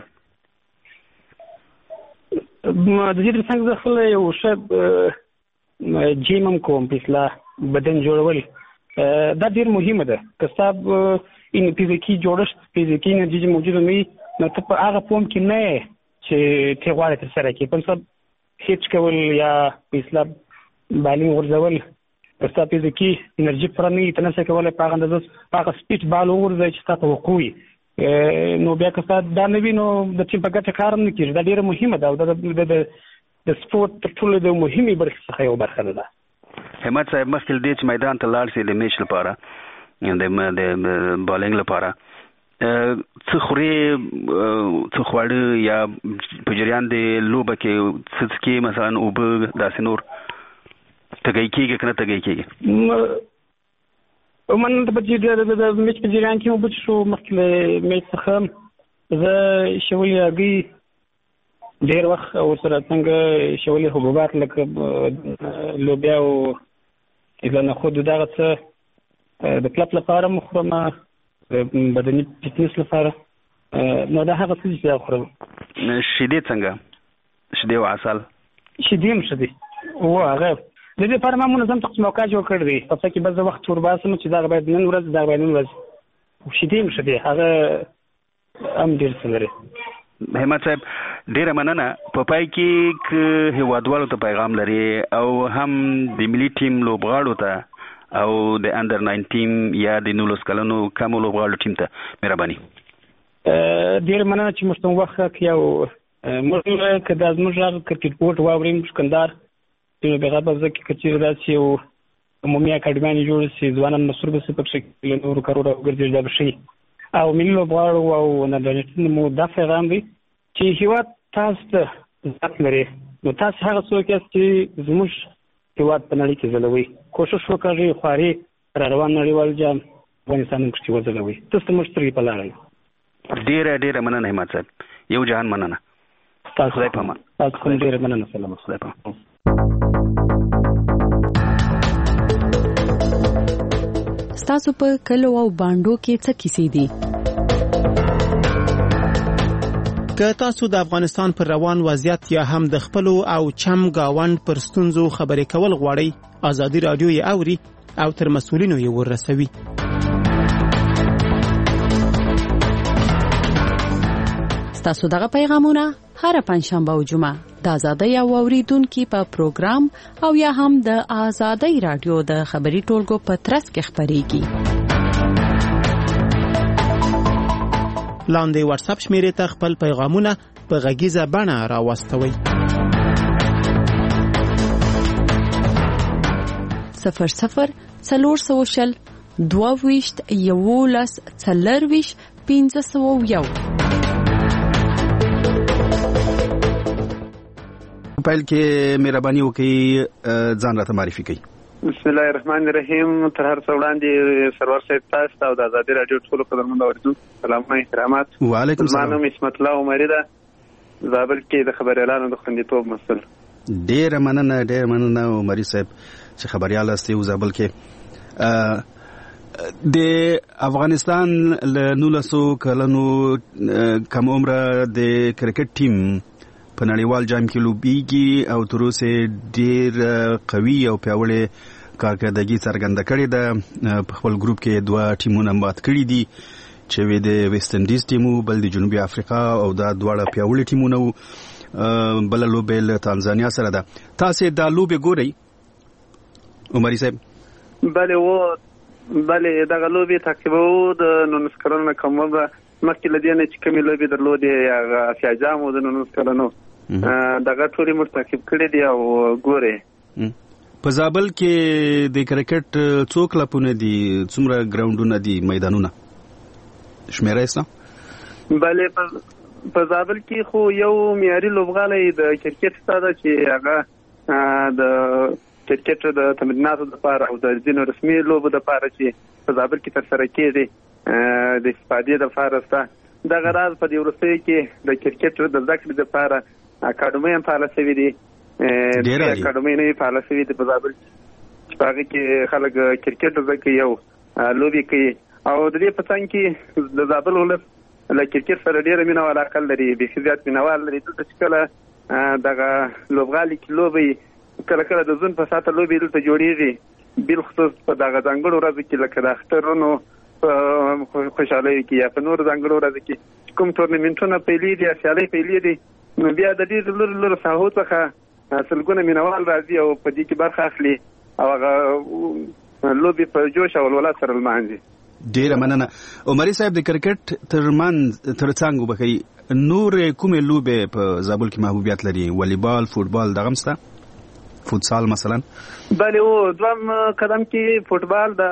د دې ترڅنګ زه خپل یو ښه جیم هم کوم په اصلاح بدن جوړول دا ډېر مهمه ده که ستا این فزیکي جوړښت فزیکي انرژي موجوده نه وي نو ته په هغه فورم کې نه یې چې ته غواړې ترسره کړې په مثال هیچ کول یا په اصلاح بالینګ غورځول که ستا فزیکي انرژي پوره نه وي ته نشې کولی په هغه اندازه په هغه سپیډ بال وغورځوې چې ستا توقع وي نو بیا که ستا دا نه وي نو د ټیم په ګټه کار هم نه کېږي دا ډېره مهمه ده او دا د سپورټ تر ټولو د مهمې برخې څخه یو برخه ده همت صاحب مخکې دې چې میدان ته لاړ شي د میچ لپاره د بالینګ لپاره څه خوري څه خواړه یا په جریان د لوبه کې څه څکي مثلا اوبه داسې نور تږی کېږي که نه تږی کېږي عموما د میچ په جریان کې اوبه څښو مخکې له میچ څخه زه شولې هګۍ ډېر وخت ورسره څنګه شولې حبوبات لکه لوبیا او اذا نخود دغه څه د کلپ لپاره هم خورم د بدني فټنس لپاره نو دا هغه څه چې خورم شیدې څنګه شیدې او عسل شیدې هم ښه دي او هغه د دې لپاره ما منظم تقسیم اوقات جوړ کړی دی په څه کې بس وخت ورباسم چې دغه باید نن ورځ دغه باید نن ورځ شیدې هم ښه دي هغه هم ډېر څه لري همت صاحب ډیره مننه په پای کې هیوادوالو ته پیغام لري او هم د ملي ټیم لوبغاړو ته او د انډر ناینټین یا د نولس کلونو کمو لوبغاړو ټیم ته مهرباني ډیره مننه چې موږ ته وخت راکړی او موږ که دا زموږ غږ کرکټ بورډ واوري موږ کندهار نو بغیر به زه کې که چېرې داسې یو عمومي اکاډمیانې جوړې شي ځوانان مصروفه شي پکې له نورو کارو راوګرځي دا به ښه او ملي لوبغاړو او نړیوالو مو دا پیغام دی چې هیواد تاسو ته عزت لري نو تاسو هغه څوک یاست چې زموږ هیواد په نړۍ کې ځلوي کوشش وکړئ خواري را روان نړیوال جام افغانستان هم پکې وځلوي تاسو ته موږ سترګې په لاره یو ډېره ډېره مننه همت صاحب یو جهان مننه تاسو خدای په امان تاسو هم ډېره مننه سلام خدای په امان ستاسو په کلو او باندو کې څه کیسې دي که تاسو د افغانستان پر روان وضعیت یا هم د خپل او چم گاوند پر ستونزو خبرې کول غواړئ ازادي رادیو یې اوري او تر مسؤلینو یې ورسوي ستاسو دغه پیغامونه هر پنځشنبه او جمعه د ازادۍ او اوریدونکو په پروګرام او یا هم د ازادۍ رادیو د خبري ټولګو په ترڅ کې خبريږي لاندې واتس اپ شمیرې ته خپل پیغامونه په غږیزه بڼه راوستوئ صفر صفر څلور سوشل دوه ویشت یولس څلور ویشت پنځه سوه یو پیل کې مهرباني وکړئ ځان راته معرفي کړئ بسم الله الرحمن الرحیم تر هر څه وړاندې سرور صاحب تاسو او د ازادي رادیو ټولو قدرمنو اوریدونکو سلام او احترامات وعلیکم السلام زما نوم اسمت الله عمری ده زابل کې د خبريالانو د خوندیتوب مسؤل ډېر مننه ډېر مننه عمری صاحب چې خبريال استي زابل کې د افغانستان له نولسو کلونو کم عمره د کرکټ ټیم په نړیوال جام کې لوبېږي او تر اوسه ډېر قوي او پیاوړی کارکردګي څرګنده کړې ده. په خپل ګروپ کې دوه ټیمونه مات کړي دي چې وي د ویسټ انډیز ټیم بل د جنوبي افریقا او دا دواړه پیاوړي ټیمونه وو. بل لوبه له تانزانیا سره ده. تاسو دا لوبه ګورئ عمري صاحب؟ بله و بله دغه لوبې تعقیبوو د نولس کلونو کم عمره مخکې له دې نه چې کومې لوبې درلودې هغه اسیا جام و د نولس کلونو دغه ټولې موږ تعقیب کړي دي او ګورئ. په زابل کې د کرکټ څو کلبونه دي؟ څومره ګراوندونه دي، میدانونه شمیره استه؟ بله په زابل کې خو یو معیاري لوبغالی د کرکټ شته ده چې هغه د کرکټ د تمریناتو لپاره او د ځینو رسمي لوبو لپاره چې په زابل کې ترسره کېږي د استفادې لپاره شته. دغه راز په دې وروستیو کې د کرکټ د زده کړې لپاره اکاډمۍ هم فعاله شوې دي. ډېرې اکاډمۍ نوې فعاله شوې دي په زابل چې په هغې کې خلک کرکټ زده کوي او لوبې کوي. او د دې په څنګ کې د زابل ولس له کرکټ سره ډېره مینه او علاقه لري، بیخي زیات مینوال لري. دلته چې کله دغه لوبغالي کې لوبې کله کله د ځون په ساته لوبې دلته جوړېږي، بالخصوص په دغه ځانګړو ورځو کې لکه د اخترونو په خوشحالیو کې یا په نورو ځانګړو ورځو کې کوم ټورنمنټونه پیلېږي یا سیالۍ پیلېږي، نو بیا د ډېرو لرو لرو ساحو څخه سلګونه مینوال راځي او په دې کې برخه اخلي او هغه لوبې په جوش او ولوله سره لمانځي. ډېره مننه. عمري صاحب د کرکټ ترمنځ ترڅنګ وبخي نور کومې لوبې په زابل کې محبوبیت لري؟ والیبال، فوټبال دغه هم شته؟ فوتسال مثلا؟ بله او دویم قدم کې فوټبال ده.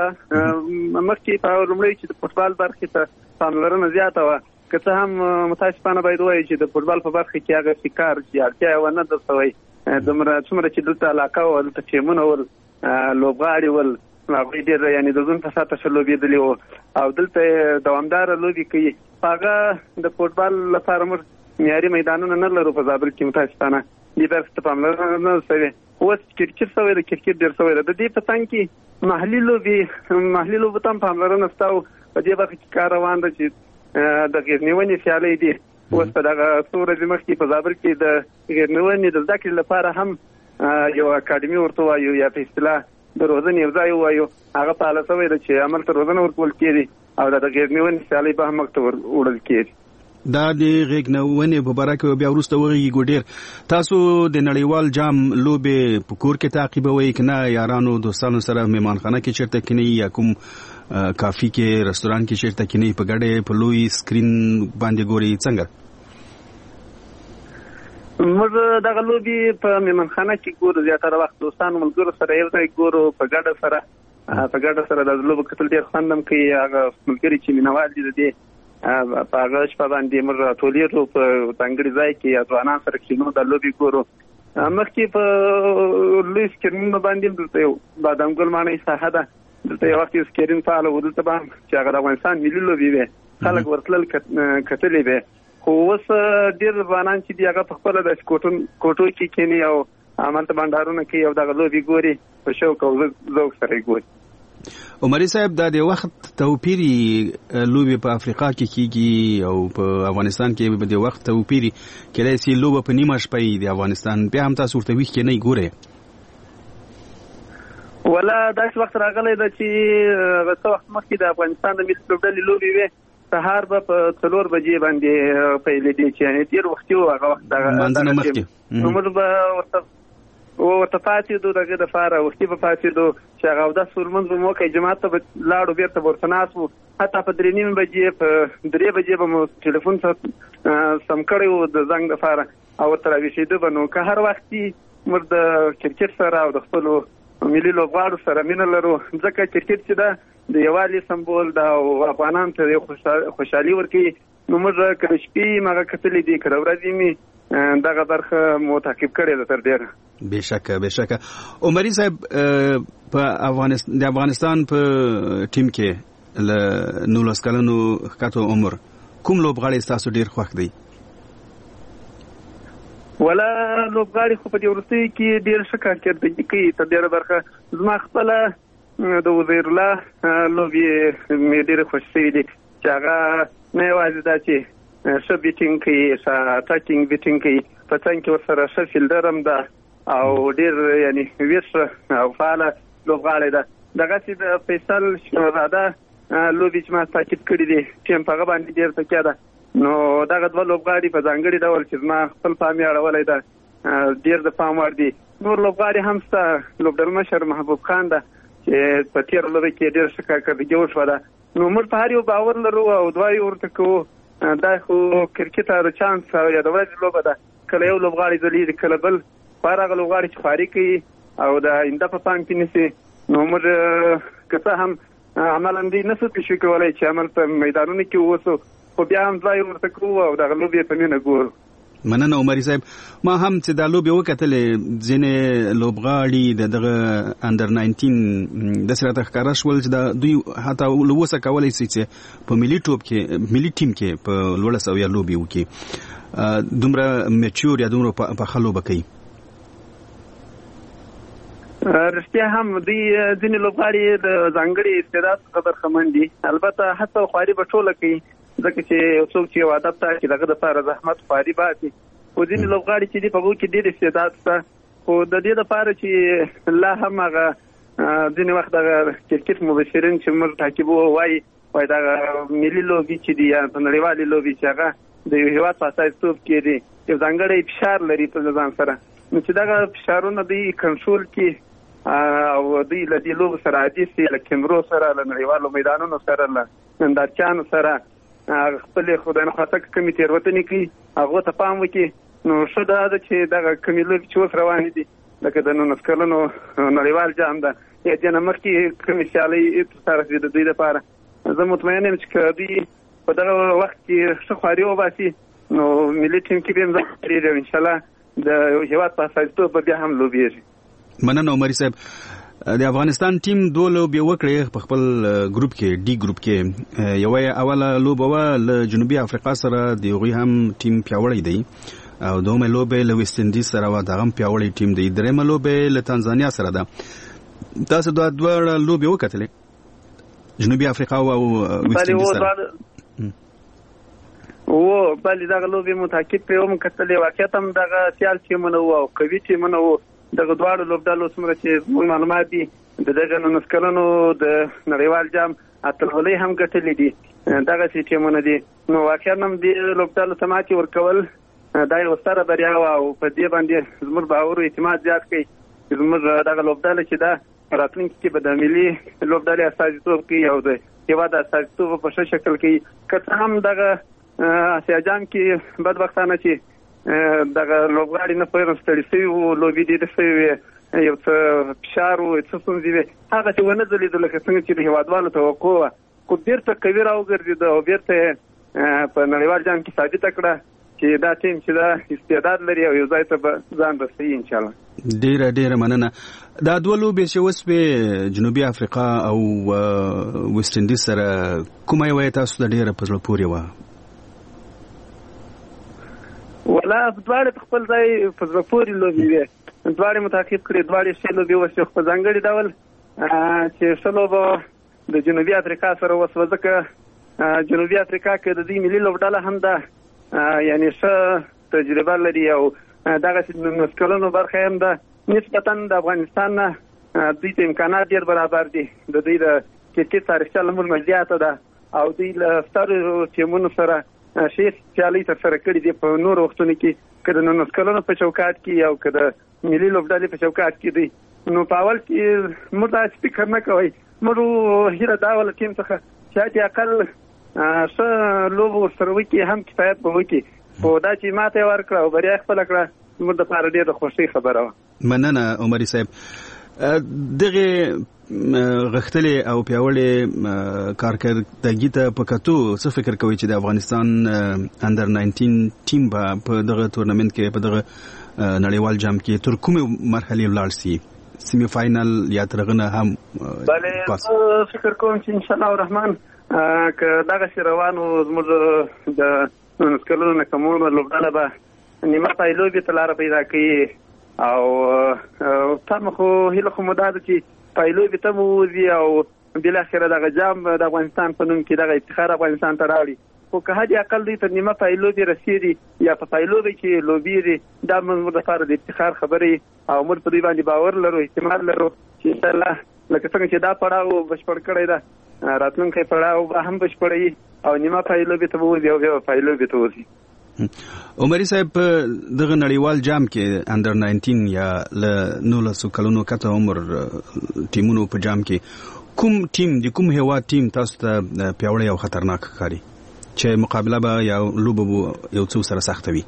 مخکې په لومړی چې د فوټبال برخې ته پاملرنه زیاته وه، که څه هم متاسفانه باید ووایو چې د فوټبال په برخه کې هغه فکر چې اړتیا یې ونه در شوی دومره څومره چې دلته علاقه وه، دلته ټیمونه ول، لوبغاړي ول، هغوی ډېر یعنې د ځون په ساته ښه لوبېدلي وو او دلته دوامداره لوبې کوي. هغه د فوټبال لپاره موږ معیاري میدانونه نه لرو په زابل کې، متاسفانه دې برخې ته پاملرنه نه شوې. اوس کرکټ شوی د کرکټ ډېر شوی ده. د دې په څنګ کې محلي لوبې محلي لوبو ته هم پاملرنه شته او په دې برخه کې کار روان ده چې د غیرنیونې سیالۍ دي. اوس په دغه څو ورځې مخکې په زابل کې د غیرنیونې د زده کړې لپاره هم یو اکاډمي ورته وایو یا په اصطلاح د روزنې یو ځای ووایو، هغه فعاله شوی ده چې عمل ته روزنه ورکول کېږي او د غیرنیونې سیالۍ به هم مخ ته وړل کېږي. دا د غیرنیونې په باره کې بیا وروسته وغږیږو. ډېر تاسو د نړیوال جام لوبې په کور کې تعقیبوئ که نه؟ یارانو دوستانو سره مهمانخانه کې چېرته کینئ یا کوم کافي کې رستوران کې چېرته کینئ؟ په ګډه په لوی سکرین باندې ګورئ څنګه؟ موږ دغه لوبې په مهمانخانه کې ګورو، زیاتره وخت دوستانو ملګرو سره یو ځای ګورو په ګډه سره. په ګډه سره د لوبو کتل ډېر خوند هم کوي. هغه ملګري چې مینوال دي د دې په هغه شپه باندې موږ راټولېږو په ځانګړي ځای کې یا ځوانان سره کښېنو، دا لوبې ګورو. مخکې په لوی سکرینونو باندې دلته یو بادام ګل ماڼۍ ساحه ده، دلته یو وخت یو سکرین فعاله و، دلته به هم چې هغه د افغانستان ملي لوبې وې خلک ورتلل کتلې وې. خو اوس ډېر ځوانان چې دي هغه په خپله داسې کوټو کې کښېني او همالته بنډارونه کوي او دغه لوبې ګوري، په شوق او ذوق سره یې ګوري. عمري صاحب دا د وخت توپیري لوبې په افریقا کې کیږي او په افغانستان کې به د وخت توپیري کېدای شي لوبه په نیمه شپه د افغانستان، بیا هم تاسو ورته ویښ کې نه ګورئ؟ ولا داسې وخت راغلی ده چې څه وخت مخکې د افغانستان د ملي لوبډلې لوبې وې، سهار به په څلور بجې باندې پیلېدې چې یعنې ډېر وختي و هغه وخت. لمانځنه مخکې نو موږ به ورته ورته پاتېدو، دغې دپاره وختي به پاتېدو چې هغه اودس ورمونځ به مو وکړئ، جومات ته به لاړو، بېرته به ورته ناست وو. حتی په درې نیمې بجې په درې بجې به مو ټلیفون سم کړی و د زنګ دپاره او ورته راویښېده به. نو که هر وختي موږ د کرکټ سره او د خپلو ملي لوبغاړو سره مینه لرو، ځکه کرکټ چې ده د یووالي سمبول ده او افغانانو ته یو خوشحالي ورکوي. نو موږ که د شپې م هغه کتلې دي، که د ورځې مې دغه برخه مو تعقیب کړې ده تر ډېره. بېشکه بېشکه. عمري صاحب په د افغانستان په ټیم کې له نولس کلونو ښکته عمر کوم لوبغاړی ستاسو ډېر خوښ دی؟ ولا لوبغاړي خو په دې وروستیو کې ډېر ښه کارکردګي کوي. تر ډېره برخه زما خپله د وزیر الله لوبي مې ډېر خوښ شوې دي چې هغه نه یوازې دا چې ښه بیټینګ کوي ښه اټاکینګ بیټینګ کوي په څنګ کې ورسره ښه فیلډر هم ده او ډېر یعنی ویښ او فعاله لوبغاړی ده. دغسې د فیصل شهزاده لوبي چې ما تاکید کړی دی ټیم په هغه باندې ډېر تکیه ده. نو دغه دوه لوبغاړي په ځانګړي ډول چې زما خپل پام یې اړولی ده ډېر د پام وړ دي. نور لوبغاړي هم شته. لوبډلمشر محبوب خان ده چې په تېره لوبه کې ډېر ښه کارکردګي وشوه ده. نو موږ په هر یو باور لرو او دعا یې ورته کوو. دا خو کرکټ د چانس او یا د ورځې لوبه ده. کله یو لوبغاړی ځلیږي کله بل. خو هر هغه لوبغاړي چې خواري کوي او د آینده په پام کې نیسي نو موږ که څه هم عملا دوی نسو پیشو کولی چې عمل په میدانونو کې ووسو خو بیا هم ځای ورته کوو او دغه لوبې په مینه ګورو. مننه عمري صاحب. ما هم چې دا لوبې وکتلې ځینې لوبغاړي د دغه انډر ناینټین داسې راته ښکاره شول چې دا دوی حتی له اوسه کولی شي چې په ملي ټوپ کې ملي ټیم کې په لوړه سویه لوبې وکړي. دومره میچور یا دومره پخه لوبه کوي. رښتیا هم دوی ځینې لوبغاړي د ځانګړي استعداد څخه برخمن دي. البته هڅه او خواري به ټوله کوي ځکه چې څوک چې یو هدف ټاکي دغه دپاره زحمت خواري باسي. خو ځینې لوبغاړي چې دي په هغو کې ډېر استعداد شته خو د دې دپاره چې لا هم هغه ځینې وخت دغه کرکټ مبصرین چې موږ تعقیبوو وایي وایي دغه ملي لوبې چې دي یا په نړیوالې لوبې چې هغه د یو هېواد په استازیتوب کې دي یو ځانګړی فشار لري په ځان سره. نو چې دغه فشارونه دوی کنټرول کړي او دوی له دې لوبو سره عادي سي له کیمرو سره له نړیوالو میدانونو سره له نندارچیانو سره خپلې خدای نخواسته کمې تېروتنې کوي هغو ته پام وکړي. نو ښه دا ده چې دغه کمې لوبې چې اوس روانې دي لکه د نولس کلونو نړیوال جام ده یا دې نه مخکې کمې سیالۍ ترسره شوې د دوی دپاره. زه مطمئن یم چې که دوی په دغه وخت کې ښه خواري وباسي نو ملي ټیم کې به هم ځان کړېږي او انشاءالله د هېواد په استازیتوب به بیا هم لوبېږي. مننه عمري صاحب. د افغانستان ټیم دوه لوبې وکړې په خپل ګروپ کې ډي ګروپ کې. یوه اوله لوبه وه له جنوبي افریقا سره د هغوی هم ټیم پیاوړی دی او دومره لوبې له ویسټ انډیز سره وه د هغه هم پیاوړی ټیم دی. درېیمه لوبې له تانزانیا سره ده. تاسو دا دواړه لوبې وکتلې جنوبي افریقا او ویسټ انډیز سره؟ و بلې دغه لوبې مو تعقیب پرې هم کتلې. واقعیت هم دغه سیال ټیمونه وو او قوي ټیمونه وو. دغه دواړو لوبډلو څومره چې زموږ معلومات دي د دغه نولس کلونو د نړیوال جام اتلولۍ هم ګټلې دي. دغسې ټیمونه دي. نو واقعا هم دې لوبډلو ته ماتې ورکول دا یوه ستره بریا وه او په دې باندې زموږ باور او اعتماد زیات کوي چې زموږ دغه لوبډله چې ده په راتلونکي کې به د ملي لوبډلې استازیتوب کوي او د هېواد استازیتوب په ښه شکل کوي. که څه هم دغه اسیا جام کې بدبختانه چې دغه لوبغاړي نه پوهېږم ستړي شوي وو لوبې ډېرې شوې وې یو څه فشار و څه ستونزې وې هغسې ونه ځلېدو لکه څنګه چې د هېوادوالو توقع وه. خو بېرته قوي راوګرځېده او بېرته یې په نړیوال جام کې ثابته کړه چې دا ټیم چې دا استعداد لري او یو ځای ته به ځان رسوي انشاءالله. ډېره ډېره مننه. دا دوه لوبې چې وسوې جنوبي افریقا او ویسټ انډیز سره کومه یوه یې تاسو ته ډېره په زړه پورې وه؟ ولا دواړې په خپل ځای په زړه پورې لوبې وې. دواړې مو تعقیب کړې. دواړې ښې لوبې وشوې. په ځانګړي ډول چې ښه لوبه د جنوبي افریقا سره وسوه ځکه جنوبي افریقا کې د دوی ملي لوبډله هم ده یعنې ښه تجربه لري او دغسې د نولس کلونو برخه هم ده. نسبتا د افغانستان نه دوی ته امکانات ډېر برابر دي. د دوی د کرکټ تاریخچه له موږ زیاته ده او دوی له سترو ټیمونو سره ښې سیالۍ ترسره کړي دي په نورو وختونو کې که د نولس کلونو په چوکاټ کې او که د ملي لوبډلې په چوکاټ کې دي. نو په اول کې موږ داسې فکر نه کوئ. موږ هیله دا وه له ټیم څخه چې حتی اقل ښه لوبه ورسره وکړي هم کفایت به وکړي. خو دا چې ماته یې ورکړه او بریا یې خپله کړه زموږ دپاره ډېره د خوښۍ خبره وه. مننه عمري صاحب. دغه غښتلې او پیاوړې کارکردګي ته په کتو څه فکر کوئ چې د افغانستان انډر ناینټین ټیم به په دغه تورنمنت کې په دغه نړیوال جام کې تر کومې مرحلې ولاړ سي؟ سیمی فاینل یا تر هغه نه هم؟ بلې زه فکر کوم چې انشاءالله الرحمن که دغسې روان و زموږ د نولس کلونو نه کمونه لوبډله به نیمه پای لوبې ته لاره پیدا کوي او تمه خو هیله خو مو دا ده چې پایلوبې ته ووځي او بالاخره دغه جام د افغانستان په نوم کې دغه افتخار افغانستان ته راوړي. خو که حد اقل دوی تر نیمه پایلوبې رسېږي یا په پایلوبې کې لوبېږي، دا موږ لپاره د افتخار خبرې او موږ په دوی باندې باور لرو، اعتماد لرو چې انشاءالله لکه څنګه چې دا پړاو بشپړ کړی ده، راتلونکی پړاو به هم بشپړوي او نیمه پایلوبې ته ووځي او بیا پایلوبې ته وځي. عمري صاحب دغه نړیوال جام کې انډر ناینټین یا له نولسو کلونو کته عمر ټیمونو په جام کې کوم ټیم د کوم هیواد ټیم تاسو ته پیاوړی او خطرناک ښکاري چې مقابله به یا لوبه به یو څو سره سخته وي؟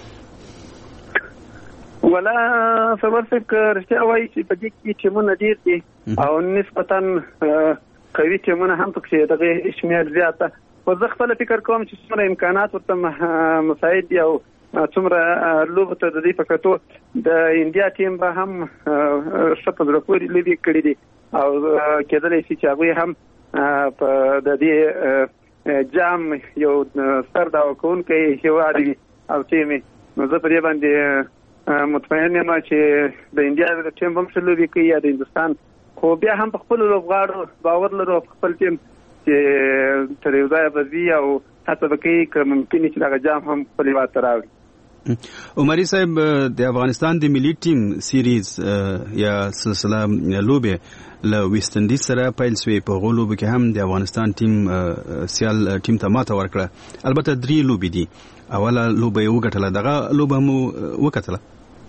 ولا صبر صاحب که رښتیا وایي چې په دې کې ټیمونه ډېر دي او نسبتا قوي ټیمونه هم پکې دغه شمېر زیاته. خو زه خپله فکر کوم چې څومره امکانات ورته مساعد دي او څومره لوبو ته د دې په کتو د انډیا ټیم به هم ښه په زړه پورې لوبې کړي دي او کېدلی شي چې هغوی هم په د دې جام یو سر دعوه کوونکی هېواد وي او ټیم وي. نو زه په دې باندې مطمئن یم چې د انډیا ټیم هم ښه لوبې کوي یا د هندوستان، خو بیا هم په خپلو لوبغاړو باور لرو په خپل ټیم چې تر یو ځایه به ځي او هڅه به کوي که ممکن وي چې دغه جام هم خپل هېواد ته راوړي. عمري صاحب د افغانستان د ملي ټیم سیریز یا سلسله لوبې له ویسټ انډیز سره پیل شوې. په هغو لوبو کې هم د افغانستان ټیم سیال ټیم ته ماته ورکړه. البته درې لوبې دي، اوله لوبه یې وګټله، دغه لوبه مو وکتله؟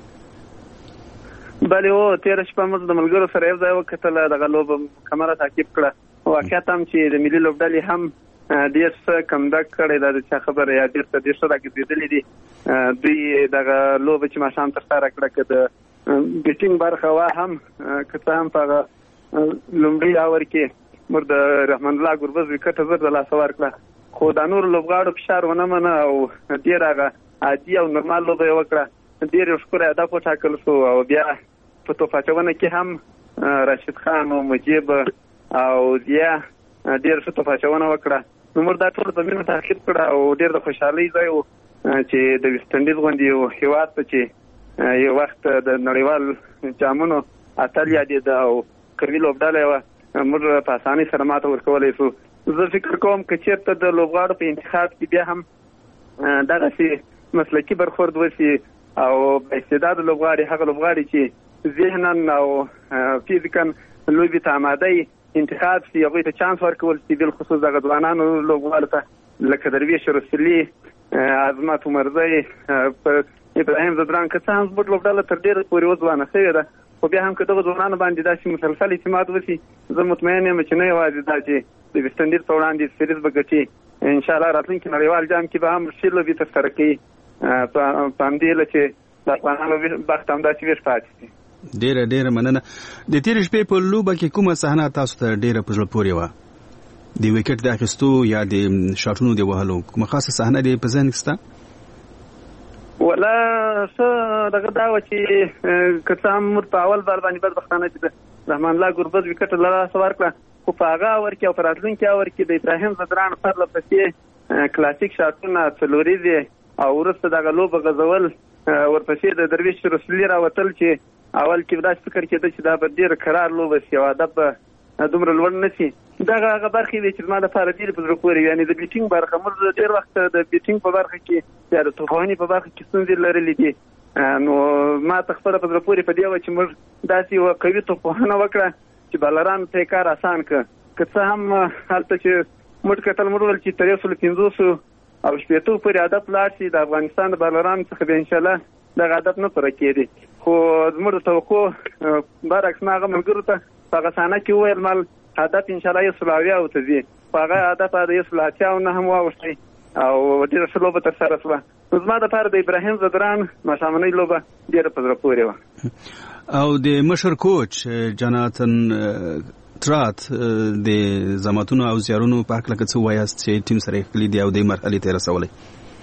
بلې هو تېره شپه موږ د ملګرو سره یو ځای وکتله، دغه لوبه مکمله تعقیب کړه. واقعیت هم چې د ملي لوبډلې هم ډېر څه کمبک کړی دا د چا خبره یا ډېر څه ډېر ښه راګرځېدلي دي. دوی دغه لوبه چې ماښام ترسره کړه که د بیټینګ برخه وه هم که څه هم په هغه لومړي اوور کې موږ د رحمان الله ګربز وکټه زر د لاسه ورکړه، خو دا نور لوبغاړو فشار ونه منه او ډېر هغه عادي او نورمال لوبه یې وکړه. ډېر یو ښکلی هدف وټاکل شو او بیا په توپ اچونه کې هم راشد خان او مجیب او ضیا ډېر ښه توپ اچونه وکړه. نو موږ دا ټول په مینه تعقیب کړه او ډېر د خوشحالۍ ځای و چې د ویسټ انډیز غوندې یو هېواد ته چې یو وخت د نړیوال جامونو اتل یادېده او قوي لوبډله وه، موږ په اسانۍ سره ماته ورکولی شو. زه فکر کوم که چېرته د لوبغاړو په انتخاب کې بیا هم دغسې مسلکي برخورد وشي او بااستعداده لوبغاړي، هغه لوبغاړي چې ذهنا او فیزیکا لوبې ته آماده وي انتخاب شي، هغوی ته چانس ورکول شي، بالخصوص دغه ځوانانو لوبغاړو ته لکه درویش رسولي، عظمت عمرزی، ابراهیم زدران، که څه هم زموږ لوبډله تر ډېره پورې وځوانه شوې ده، خو بیا هم که دغه ځوانانو باندې داسې مسلسل اعتماد وشي، زه مطمئن یم چې نه یوازې دا چې د ویسټ انډیز په وړاندې سیریز به ګټي، انشاءالله راتلونکي نړیوال جام کې به هم ښې لوبې ترسره کوي په همدې هیله چې د افغانانو بخت همداسې ویښ پاتې شي. ډېره ډېره مننه. د تېرې شپې په لوبه کې کومه صحنه تاسو ته ډېره په زړه پورې وه؟ د ویکټ د اخیستو یا د شاټونو د وهلو کومه خاصه صحنه دې په ذهن کې شته؟ ولا څه دغه دا وه چې که څه هم موږ په اول بال باندې بدبختانه چې د رحمان الله ګربز ویکټ له لاسه ورکړه، خو په هغه اور کې او په راتلونکي اور کې د ابراهیم زدران پرله پسې کلاسیک شاټونه څلوریزې او وروسته دغه لوبه غځول، ورپسې د درویش رسولي راوتل چې اول کې داسې فکر کېده چې دا به ډېره کرار لوبه شي او هدف به دومره لوړ نه شي. دغه هغه برخې وې چې زما لپاره ډېرې په زړه پورې، یعنې د بیټینګ برخه موږ ډېر وخت د بیټینګ په برخه کې یا د توپوهنې په برخه کې ستونزې لرلې دي. نو ما ته خپله په زړه پورې په دې وه چې موږ داسې یوه قوي توپوهنه وکړه چې بالرانو ته یې کار اسان کړه. که څه هم هلته چې موږ کتل موږ وویل چې تر یو سلو پنځوسو او شپېتو پورې هدف لاړ شي، د افغانستان د بالرانو څخه به انشاءالله دغه هدف نه پوره کېدی. خو زموږ د توقع برعکس ما هغه ملګرو ته په هغه صحنه کې وویل مال هدف انشاءالله یو سلو اویاو ته ځي، خو هغه هدف د یو سلو اتیاو نه هم واوښتی او ډېره ښه لوبه ترسره شوه. نو زما دپاره د ابراهیم زدران ماښامنۍ لوبه ډېره په زړه پورې وه. او د مشر کوچ جاناتن ترات د زماتونو او زیارونو په هکله که څه ووایاست چې ټیم سره یې ښکلي دي او دې مرحلې ته یې رسولی؟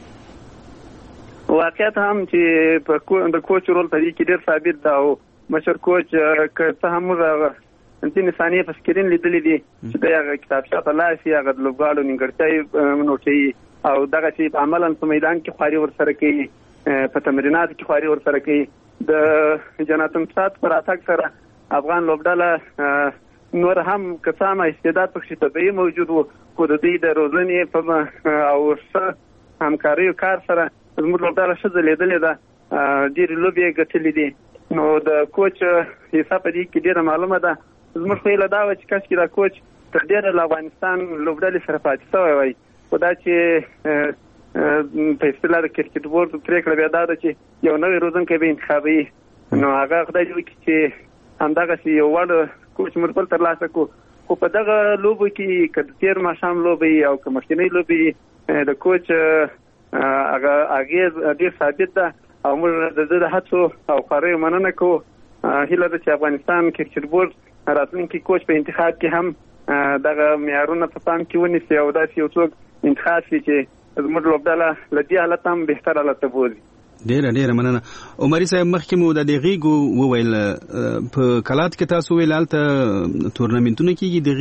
واقعیت هم چې د کوچ رول په دې کې ډېر ثابت ده او مشر کوچ که څه هم موږ هغه ځینې ثانیې په سکرین لیدلې دي چې دی هغه کتابچه په لاس یې هغه د لوبغاړو نیمګړتیاوې نوټوي او دغسې په عملا په میدان کې خواري ورسره کوي، په تمریناتو کې خواري ورسره کوي. د جناتن ترات په راتګ سره افغان لوبډله نور هم کسان استعداد پکې طبيعي موجود وو خو د دې د روزنې په او ښه همکاري کار سره زموږ لوبډله ښه ځلېدلې ده ډېرې لوبې یې ګټلې دي نو د کوچ حساب په دې کې ډېره معلومه ده زموږ خو هیله دا وه چې کاشکې دا کوچ تر ډېره له افغانستان لوبډلې سره پاتې شوی وای خو دا چې په اصطلاح د کرکټ بورډ پرېکړه بیا دا ده چې یو نوی روزونکی به انتخابوي نو هغه خدای دې وکړي چې همدغسې یو وړ کوچ موږ بل ترلاسه کړو خو په دغه لوبو کې که د تېر ماښام لوبې او که مخکینۍ لوبې د کوچ هغه اغېز ډېر ثابت ده او موږ د ده د هڅو او خواریو مننه کوو هیله ده چې افغانستان کرکټ بورډ راتلونکي کوچ په انتخاب کې هم دغه معیارونه په پام کې ونیسي او داسې یو څوک انتخاب شي چې زموږ لوبډله له دې حالت هم بهتر حالت ته بولي. ډېره ډېره مننه. عمري صاحب مخکې مو د دې غېږو وویل په کلات کې تاسو ویل هلته تورنمنټونه کېږي د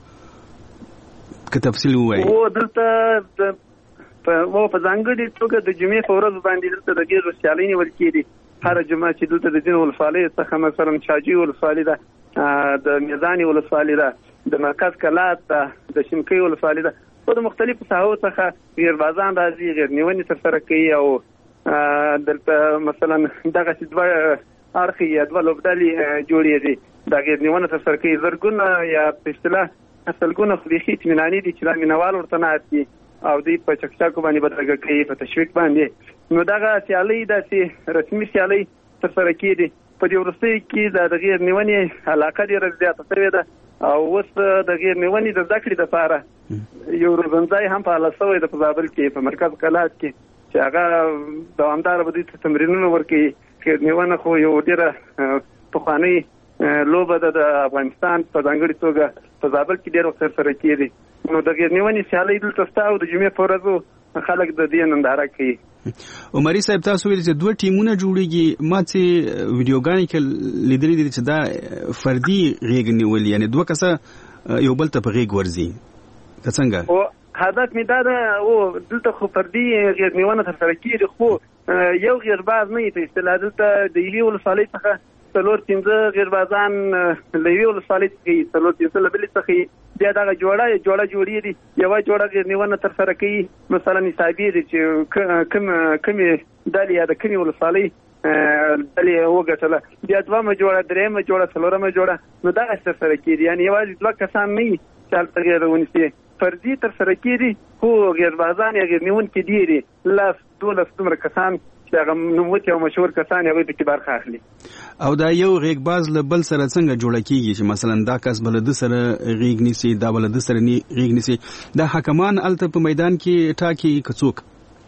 غېږو که تفصیل ووایي. او دلته په ځانګړې توګه د جمعې په ورځ باندې دلته د غېږو سیالۍ نیول کېږي هره جمعه چې دلته د ځینو ولسوالیو څخه مثلا شاجوی ولسوالي ده د میزانې ولسوالي ده د مرکز کلات ده د شینکۍ ولسوالي ده خو د مختلفو ساحو څخه غیربازان راځي غیر نیونې ترسره کوي او دلته مثلا دغسې دوه اړخې یا دوه لوبډلې جوړېږي دا غیر نیونه ترسره کوي زرګونه یا په اصطلاح سلګونه خو بیخي اطمیناني دي چې دا مینوال ورته ناست دي او دوی په چکچاکو باندې بدرګه کوي په تشویق باندې نو دغه سیالۍ داسې رسمي سیالۍ ترسره کېږي په دې وروستیو کې د غیر نیونې علاقه ډېره زیاته شوې ده او اوس د غیر نیونې د زده کړې دپاره یو روزنځای هم فعاله شوی ده په زابل کې په مرکز کلات کې چې هغه دوامداره به دوی ته تمرینونه ورکوي غیر نیونه خو یو ډېره پخوانۍ لوبه ده د افغانستان په ځانګړې توګه په زابل کې ډېر وخت ترسره کېږي نو د غیر نیونې سیالۍ دلته شته او د جمعې په ورځو خلک د دې ننداره کوي. عمري صاحب تاسو ویل چې دوه ټیمونه جوړیږي ما چې ویډیوګانې کې لیدلې دي چې دا فردي غېږ نیول یعنی دوه کسه یو بل ته په غېږ ورځي که څنګه؟ او هدف مې دا ده او دلته خو فردي غېږ نیونه ترسره کېږي خو یو غیرباز نه وي په اصطلاح دلته د یوې ولسوالۍ څخه څلور پنځه غیربازان له یوې ولسوالۍ څخه څلور پنځه له بلې څخه بیا دغه جوړه جوړه جوړېږي یوه جوړه غیر نیونه ترسره کوي مثلا حسابي دي چې کوم کومې ډلې یا د کومې ولسوالۍ ډلې وګټله بیا دویمه جوړه درېیمه جوړه څلورمه جوړه نو دغسې ترسره کېږي یعنې یوازې دوه کسان نه وي چې هلته غیر ونیسي فردي ترسره کېږي خو غیربازان یا غیر نیونکي ډېرې لس دولس دومره کسان چې هغه نوموتي او مشهور کسان هغوی پکې برخه اخلي. او دا یو غېږباز له بل سره څنګه جوړه کېږي چې مثلا دا کس به له ده سره غېږ نیسي دا به له ده سره غېږ نیسي دا حکمان هلته په میدان کې ټاکي که څوک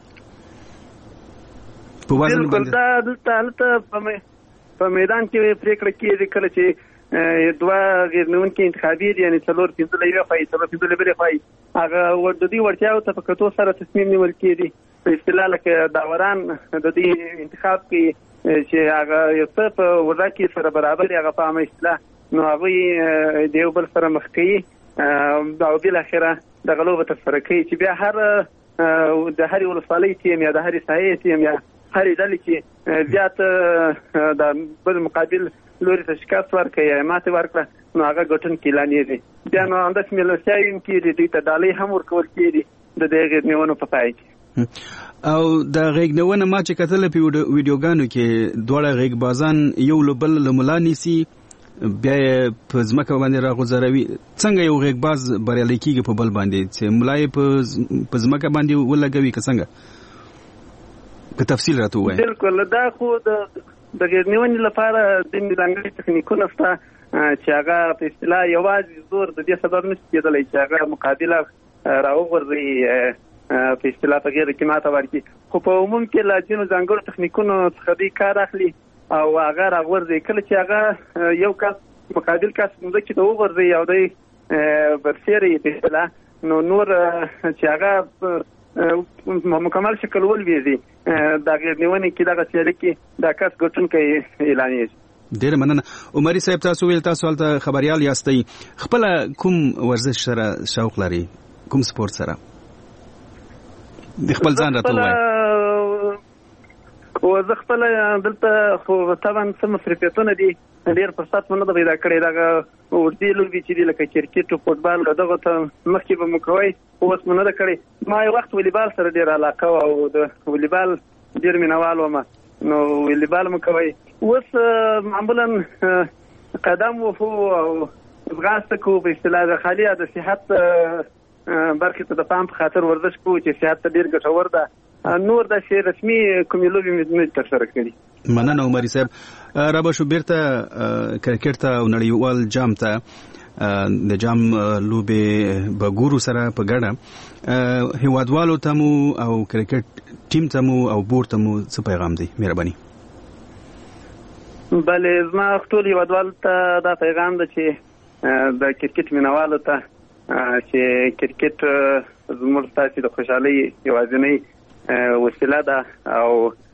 په وزن باندې؟ دا دلته هلته په میدان کې پرېکړه کېږي کله چې دوه غیر نیونکي انتخابي دي یعنې څلور پنځه له یوې خوا څلور پنځه له بلې خوا هغه د دوی وړتیاو ته په کتو سره تصمیم نیول کېږي په اصطلاح لکه داوران د دې انتخاب کې چې هغه یو څه په وضع کې سره برابر هغه په عامه اصطلاح نو هغوی د یو بل سره مخ کوي او بالاخره دغه لوبه ترسره کوي چې بیا هر د هرې ولسوالۍ ټیم یا د هرې ساحې ټیم یا هرې ډلې چې زیات د بل مقابل لوري ته شکست ورکړي یا ماتې ورکړه نو هغه ګټونکي اعلانېږي بیا نو همداسې مېلمستیاوې هم کېږي دوی ته ډالۍ هم ورکول کېږي د دې غېږ نیونو په پای کې. او د غېږ نیونه ما چې کتله په ویډیوګانو کې دواړه غېږبازان یو له بل له ملا نیسي بیا یې په ځمکه باندې راغوځروي څنګه یو غېږباز بریالی کېږي په بل باندې چې ملا یې په ځمکه باندې ولګوي که څنګه په تفصیل راته ووایه؟ بلکل دا خو د د غېږ نیونې لپاره ځینې ځانګړي تخنیکونه شته چې هغه په اصطلاح یوازې زور د دې سبب نشي کېدلی چې هغه مقابله راوغورځوي په اصطلاح په غېږ کې ماته ورکړي خو په عموم کې له ځینو ځانګړو تخنیکونو څخه دوی کار اخلي او هغه راغورځوي کله چې هغه یو کس مقابل کس ځمکې ته وغورځوي او دی برسېره یې په اصطلاح نو نور چې هغه مکمل شکل ولویږي د غېږ نیونې کې دغه سیالۍ کې دا کس ګټونکی اعلانېږي. ډېره مننه. عمري صاحب تاسو ویل تاسو هلته خبریال یاستئ خپله کوم ورزش سره شوق لري کوم سپورت سره د خپل ځان راته ووایه؟ او زه خپله دلته خو طبعا څه مصرفیتونه دي ډېر فرصت مونږ نه پیدا کړی دا ورته لوبي چې لکه کرکټ او فوټبال دغه ته مخکې به مو کوي اوس مونږ نه کړی ما یو وخت والیبال سره ډېر علاقه او د والیبال ډېر مینوال وم نو والیبال مو کوي اوس معمولا قدم وفو او ځغاسته کو په اصطلاح د خالي د صحت برخه ته د پام په خاطر ورزش کو چې صحت ته ډېر ګټور ده نور د شی رسمي کومې لوبې مې ترسره کړې. مننه عمري صاحب. رابه شو بیرته کرکټ ته او نړیوال جام ته د جام لوبې به ګورو سره په ګډه هیوادوالو ته مو او کرکټ ټیم ته مو او بورډ ته مو څه پیغام دی؟ مهرباني. بله زما ټول هیوادوالو ته دا پیغام ده چې د کرکټ مینوالو ته چې کرکټ زموږ تاسو د خوشحالۍ یوازینۍ وسیله ده او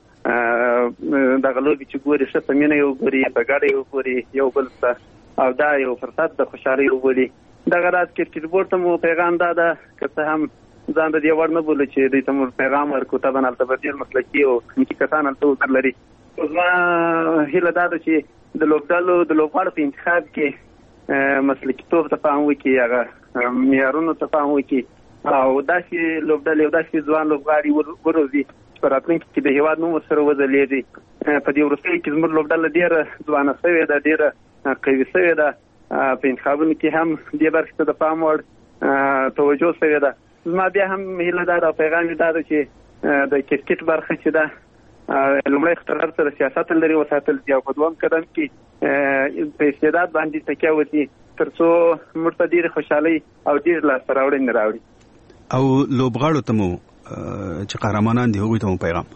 دغه لوبې چې ګوري ښه په مینه یو ګوري په ګډه یو ګوري یو بل ته او دا یو فرصت د خوشحالۍ وبولي. دغه راز کرکټ بورډ ته مو پیغام دا ده که څه هم ځان د دې وړ نه بولو چې دوی ته مو پیغام ورکړو طبعا هلته به ډېر مسلکي او تخنیکي کسان هلته وکړ لري. زما هیله دا ده چې د لوبډلو د لوبغاړو په انتخاب کې مسلکیتوب ته پام وکړي هغه معیارونو ته پام وکړي او داسې لوبډلې او داسې ځوان لوبغاړي وروزي په راتلونکي کې د هېواد نوم ورسره وځلېږي. په دې وروستیو کې زموږ لوبډله ډېره ځوانه شوې ده ډېره قوي شوې ده په انتخابونو کې هم دې برخې ته د پام وړ توجه شوې ده. زما بیا هم هیله دا ده او پیغام یې دا ده چې د کرکټ برخه چې ده لومړی خطر سره سیاست لري وساتل دي او په دوام قدم کې په استعداد باندې تکیه وکړي تر څو موږ ته ډېرې خوشحالۍ او ډېر لاسته راوړنې راوړي. او لوبغاړو ته مو چې قهرمانان دي هغوی ته مو پیغام؟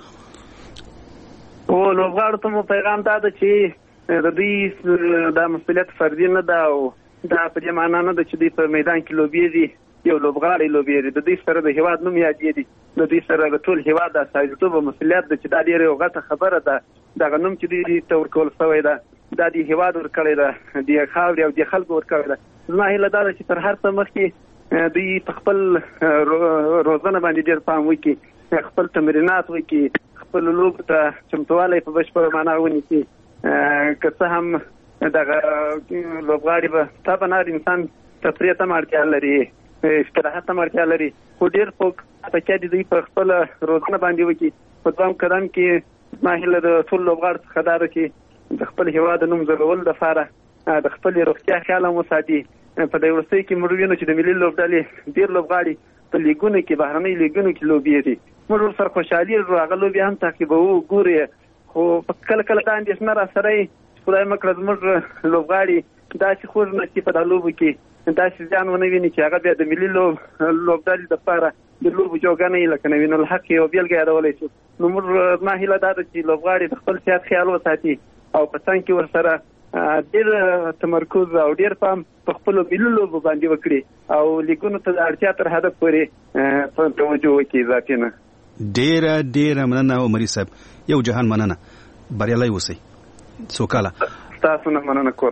او لوبغاړو ته مو پیغام دا ده چې د دوی دا مسؤلیت فردي نه ده او دا په دې معنا نه ده چې دوی په میدان کې لوبېږي یو لوبغاړی لوبېږي د دوی سره د هېواد نوم یادېږي د دوی سره د ټول هېواد د استازیتوب او مسؤلیت ده چې دا ډېره یو غټه خبره ده. دغه نوم چې دوی ته ورکول شوی ده دا د هېواد ورکړی ده د خاورې او د خلکو ورکړی ده. زما هیله دا ده چې تر هر څه مخکې دوی په خپل روزنه باندې ډېر پام وکړي خپل تمرینات وکړي خپل لوبو ته چمتوالی په بشپړه معنا ونیسي. که څه هم دغه لوبغاړي به طبعا هر انسان تفریح ته هم اړتیا لري استراحت ته هم اړتیا لري خو ډېر په تکیه د دوی په خپله روزنه باندې وکړي. په دوام قدم کې زما هیله د ټولو لوبغاړو څخه دا ده چې د خپل هېواد د نوم ځلولو دپاره د خپلې روغتیا خیال هم وساتي. په دې وروستیو کې موږ وینو چې د ملي لوبډلې ډېر لوبغاړي په لیګونو کې بهرنۍ لیګونو کې لوبېږي موږ ورسره خوشحالېږو هغه لوبې هم تعقیبوو ګورو خو کله کله دا اندېښنه را سره وي خدای مه کړه زموږ لوبغاړي داسې خوږ نه شي په دا لوبو کې داسې زیان ونه ویني چې هغه بیا د ملي لوبډلې دپاره د لوبو جوګه نه وي لکه نوین الحق یو بیلګه یادولی شو. نو موږ زما هیله دا ده چې لوبغاړي د خپل صحت خیال وساتي او په څنګ کې ورسره ډېر تمرکز او ډېر پام په خپلو ملي لوبو باندې وکړي او لیګونو ته د اړتیا تر هدف پورې توجه وکړي اضافي نه. ډېره ډېره مننه عمري صاحب. یو جهان مننه. بریالی اوسئ. سوکاله. ستاسو نه مننه کور.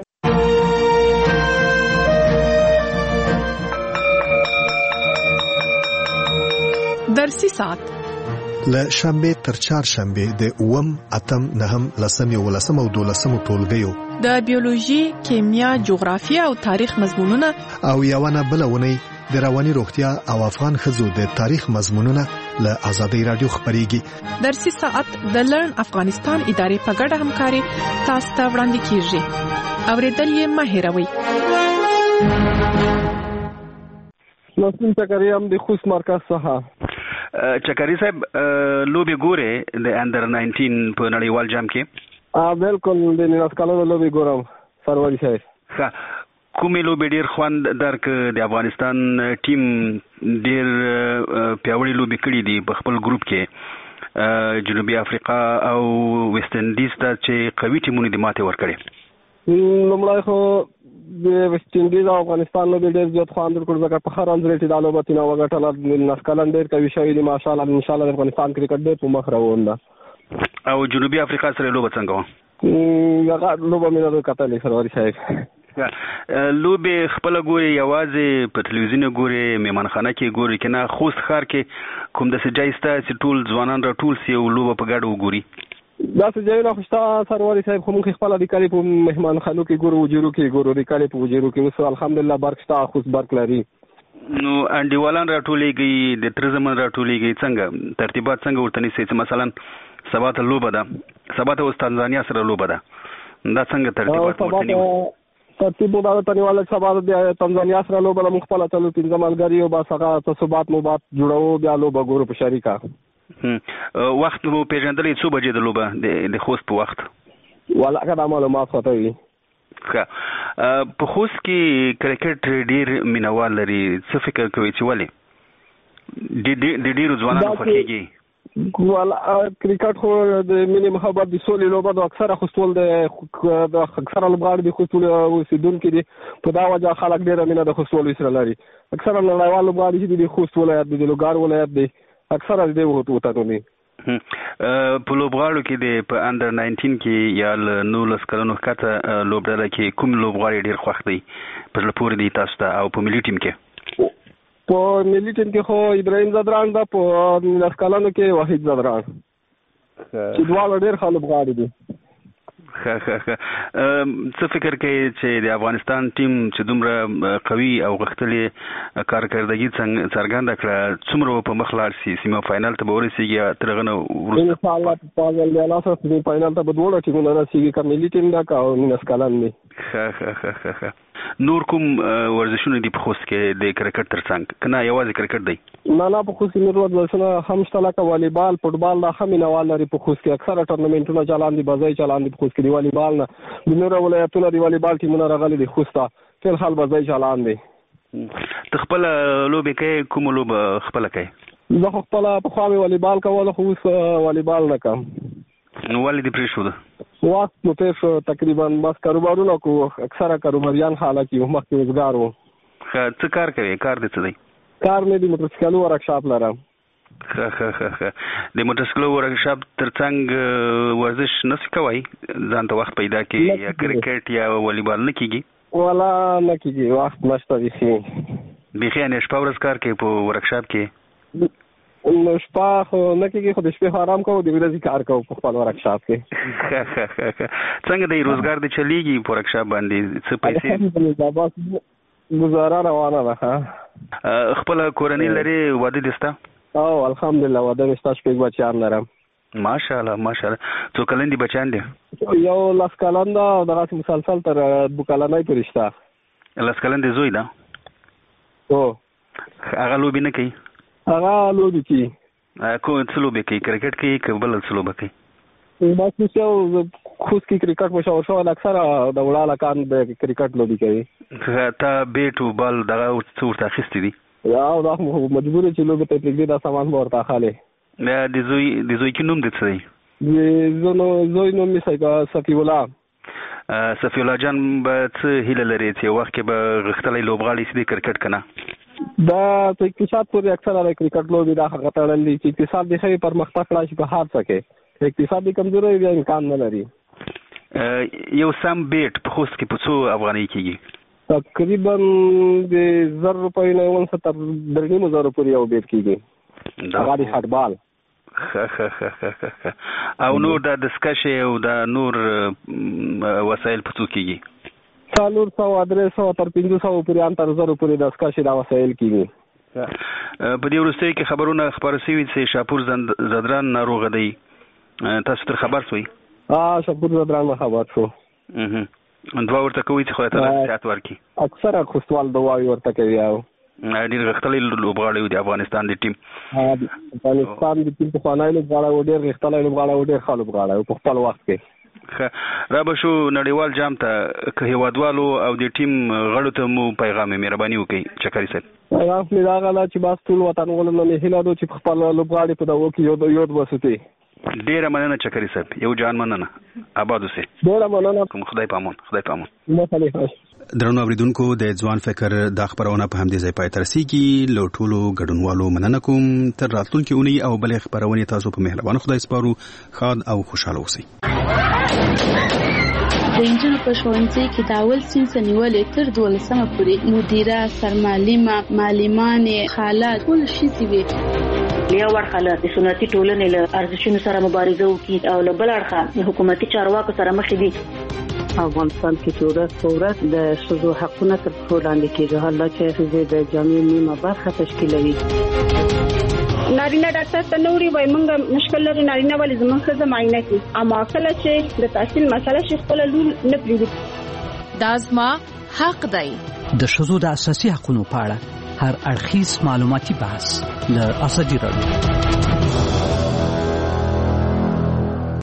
درسي ساعت له شنبه تر چهارشنبه د اووم اتم نهم لسم یولسم او دولسم ټولګیو د بیولوژي کیمیا جغرافیه او تاریخ مضمونونه او یوونه بلونی د رواني روغتیا او افغان ښځو د تاریخ مضمونونه له آزادۍ رادیو خبريږي. درسي ساعت د لرن افغانستان ادارې په ګډه همکاري تاسو ته وړاندې کیږي. اوریدل یې مه هېروئ. نسیم چکری هم د خوست مرکز څخه. چکری صاحب لوبې ګورې د انډر ناینټین په نړیوال جام کې؟ بالکل د ناسکالو لوبې ګورم سروری صاحب. کومې لوبې ډېر خوند درک؟ د افغانستان ټیم ډېر پیاوړي لوبې کړي دي په خپل ګروپ کې جنوبي افریقا او ویسټ انډیز ته چې قوي ټیمونه دي ماتې ورکړې. لومړی خو د ویسټ انډیز او افغانستان لوبې ډېر زیات خوند ورکړ ځکه په ښه رنز ریټ دا لوبه تېنا وګټله. ناسکالن ډېر قوي شوي دي ماشاءالله. انشاءالله د افغانستان کرکټ ډېر په مخ روان ده. او جنوبي افریقا سره لوبه څنګه وه؟ هغه لوبه مې نه کتلې سروری صاحب. لوبې خپله ګورې یوازې په تلویزیون ګورې میهمانخانه کې ګورې که نه خوست ښار کې کوم داسې ځای شته چې ټول ځوانان راټول سي او لوبه په ګډه وګوري؟ دا څه ځایونه خو شته سروري صاحب، خو موږ خپله د کلي په مهمانخانو کې ګورو، وجیرو کې ګورو، د کلي په وجیرو کې اوس الحمدلله برق شته، خوس برق لري. نو انډیوالان راټولېږي، د تر زمن راټولېږي، څنګه ترتیبات څنګه ورته نیسئ؟ مثلا سبا ته لوبه ده، سبا ته اوس تنزانیا سره لوبه ده، دا څنګه ترتیبات ورته نیو؟ ترتیب دا ته نیول سبا د تنزانیا سره لوبه ده، موږ خپله څلور پنځه ملګري یو، بس هغه تصوبات مو بات جوړوو، بیا لوبه ګورو په شریکه. وخت مو پیژندلی څو بجې د لوبه د خوست په وخت؟ والله دا معلومات خاطر وي. ښه، په خوست کې کرکټ ډېر مینوال لري، څه فکر کوئ چې ولې د ډېرو ځوانانو خوښېږي؟ والله کرکټ خو د مینې محبت د سولې لوبه ده، اکثره خوستول د اکثره لوبغاړي د خوستول اوسېدونکي دي، په دا وجه خلک ډېره مینه د خوستول سره لري. اکثره نړیوال لوبغاړي چې د خوست ولایت دی، د لوګار ولایت دی، اکثره د دې وطنونو دي. په لوبغاړو کې د په انډر ناینټین کې یا له نولس کلونو ښکته لوبډله کې کوم لوبغاړی ډېر خوښ دی په زړه پورې دی تاسو ته؟ او په ملي ټیم کې؟ په ملي ټیم کې خو ابراهیم زدران ده، په نولس کلونو کې وحید زدران، چې دواړه ډېر ښه لوبغاړي دي. ښه ښه ښه څه فکر کوي چې د افغانستان ټیم چې دومره قوي او غښتلې کارکردګي څرګنده کړه، څومره په مخ لاړ شي؟ سیمه فاینل ته به ورسېږي یا تر هغه نه وروسته؟ انشاءالله په فضل الله سره سیمه فاینل ته به دواړه ټیمونه رسېږي، که ملي ټیم ده که نولس کلن دی. ښه ښه ښه ښه نور کوم ورزشونه دي په خوست کې د کرکټ تر څنګ، که نه یوازې کرکټ دی؟ نه نه، په خوست کې نور ورزشونه هم شته، لکه والیبال، فوټبال، دا هم مینوال لري په خوست کې. اکثره ټورنمنټونه چلان دي، بازۍ چلان دي په خوست کې. د والیبال نه د نورو ولایتونو د والیبال ټیمونه راغلي دي خوست ته، فی الحال بازۍ چلان دی. ته خپله لوبې کوې؟ کومه لوبه خپله کوې؟ زه خو خپله پخوا مې والیبال کوله، خو اوس والیبال نه کوم. نو ولې دې پرېښوده؟ وخت مو تېر شو تقریبا، بس کاروبارونه کوو، اکثره کاروباریان خلک یو، مخکې روزګار وو. ښه، څه کار کوې؟ کار دې څه دی؟ کار مې د موټرسایکلو ورکشاپ لرم. ښه ښه ښه ښه د موټرسایکلو ورکشاپ تر څنګ ورزش نشئ کوئ؟ ځان ته وخت پیدا کړي، یا کرکټ یا والیبال نه کېږي؟ والا نه کېږي، وخت نشته بیخي. بیخي یعنې شپه ورځ کار کوې په ورکشاپ کې؟ نو شپه خو نه کېږي، خو د شپې آرام کوو، د ورځې کار کوو په خپل ورکشاپ کې. ښه ښه ښه ښه څنګه دی روزګار دې چلېږي په ورکشاپ باندې؟ څه پیسې؟ بس ګزاره روانه ده. خپله کورنۍ لرې؟ واده دې شته؟ او الحمدلله واده مې شته، شپږ بچیان لرم. ماشاءالله ماشاءالله. څو کلن دي بچیان دي؟ یو لس کلن ده، او دغسې مسلسل تر دوه کلنۍ پورې شته. لس کلن دې زوی ده؟ هو. هغه لوبې نه کوي؟ هغه لوبې کوي. کوم څه لوبې کوي؟ کرکټ کوي که بله څه لوبه کوي؟ بس اوس یو خوست کې کرکټ مشهور شوی، اکثره د وړه هلکان د کرکټ لوبې کوي. تا بیټ و بال دغه څه ورته اخیستي دي؟ یا دا مجبور چې لوبې ته پرېږدي، دا سامان به ورته اخلي. د زوی د زوی کې نوم دې څه دی؟ د زوی نوم مې صفي الله. صفي الله جان به څه هیله لري چې یو وخت کې به غښتلی لوبغاړی شي د کرکټ که نه؟ دا په اقتصاد پورې اکثره د کرکټ لوبې دا هغه تړل دي چې اقتصاد دې ښه پرمختګ کړی شي په هر څه کې. اقتصاد دې کمزوری بیا امکان نه لري. یو سم بیټ په خوست کې په څو افغانۍ کېږي؟ تقریبا د زر روپۍ نه ونڅه تر درې نیمو زرو پورې یو بیټ کېږي، هغه د فټبال. ښه ښه ښه ښه ښه او نور دا دستکشې او دا نور وسایل په څو کېږي؟ څلور سوه درې سوه تر پنځه سوه پورې، ان تر زرو پورې دستکشې دا وسایل کېږي. په دې وروستیو کې خبرونه خپاره سوي چې شاپور زدران ناروغه دی، تاسو تر خبر سوئ؟ شاپور زدران نه خبر شو. دعا ورته کوئ چې خدای تعالی صحت ورکړي؟ اکثره خوستوال دعاوې ورته کوي. او ډېر غښتلی لوبغاړی و د افغانستان د ټیم. افغانستان د ټیم پخوانی لوبغاړی و، ډېر غښتلی لوبغاړی و، ډېر ښه لوبغاړی و په خپل وخت کې. ښه را به شو نړیوال جام ته، که هېوادوالو او د ټیم غړو ته مو پیغام مهرباني وکړئ چکري صاحب؟ پیغام مې دا غله چې بس ټول وطنوالو نه مې هیله ده چې په خپل لوبغاړي په دغو کې یود وساتي. ډېره مننه چکري صاحب، یو جان مننه، آباد اوسئ. ډېره مننه. خدای پامان، خدای پامان. درنو اوریدونکو، د ځوان فکر دا خبرونه په همدې ځای پای ته رسېږي. له ټولو ګډونوالو مننه کوم. تر راتلونکې اونۍ او بلې خپرونې تاسو په مهربانه خدای سپارو. ښاد او خوشحاله اوسئ. د انجونو په ښوونځي کې د اول صنف نیولې تر دولسمه پورې مدیره، سرمعلمه، معلمانې، خالات ټول ښځې وې. یو ورخه له سنتي ټولنې له ارزښتونو سره مبارزه وکړي او له بل اړخه حکومتي چارواکو سره مخ دي. افغانستان کې چې ورځ په ورځ د ښځو حقونه تر پښو لاندې کېږي، حالا چې ښځې د جامع نیمه برخه تشکیلوي. نارینه ډاکټر ته نوري وای موږ مشکل لري نارینه ولې زموږ ښځه معاینه کوي، اما کله چې د تحصیل مسله شي خپل لور نه پریږدي. دا زما حق دی. د ښځو د اساسي حقوقو په اړه هر اړخیز معلوماتي بحث له ازادي راډیو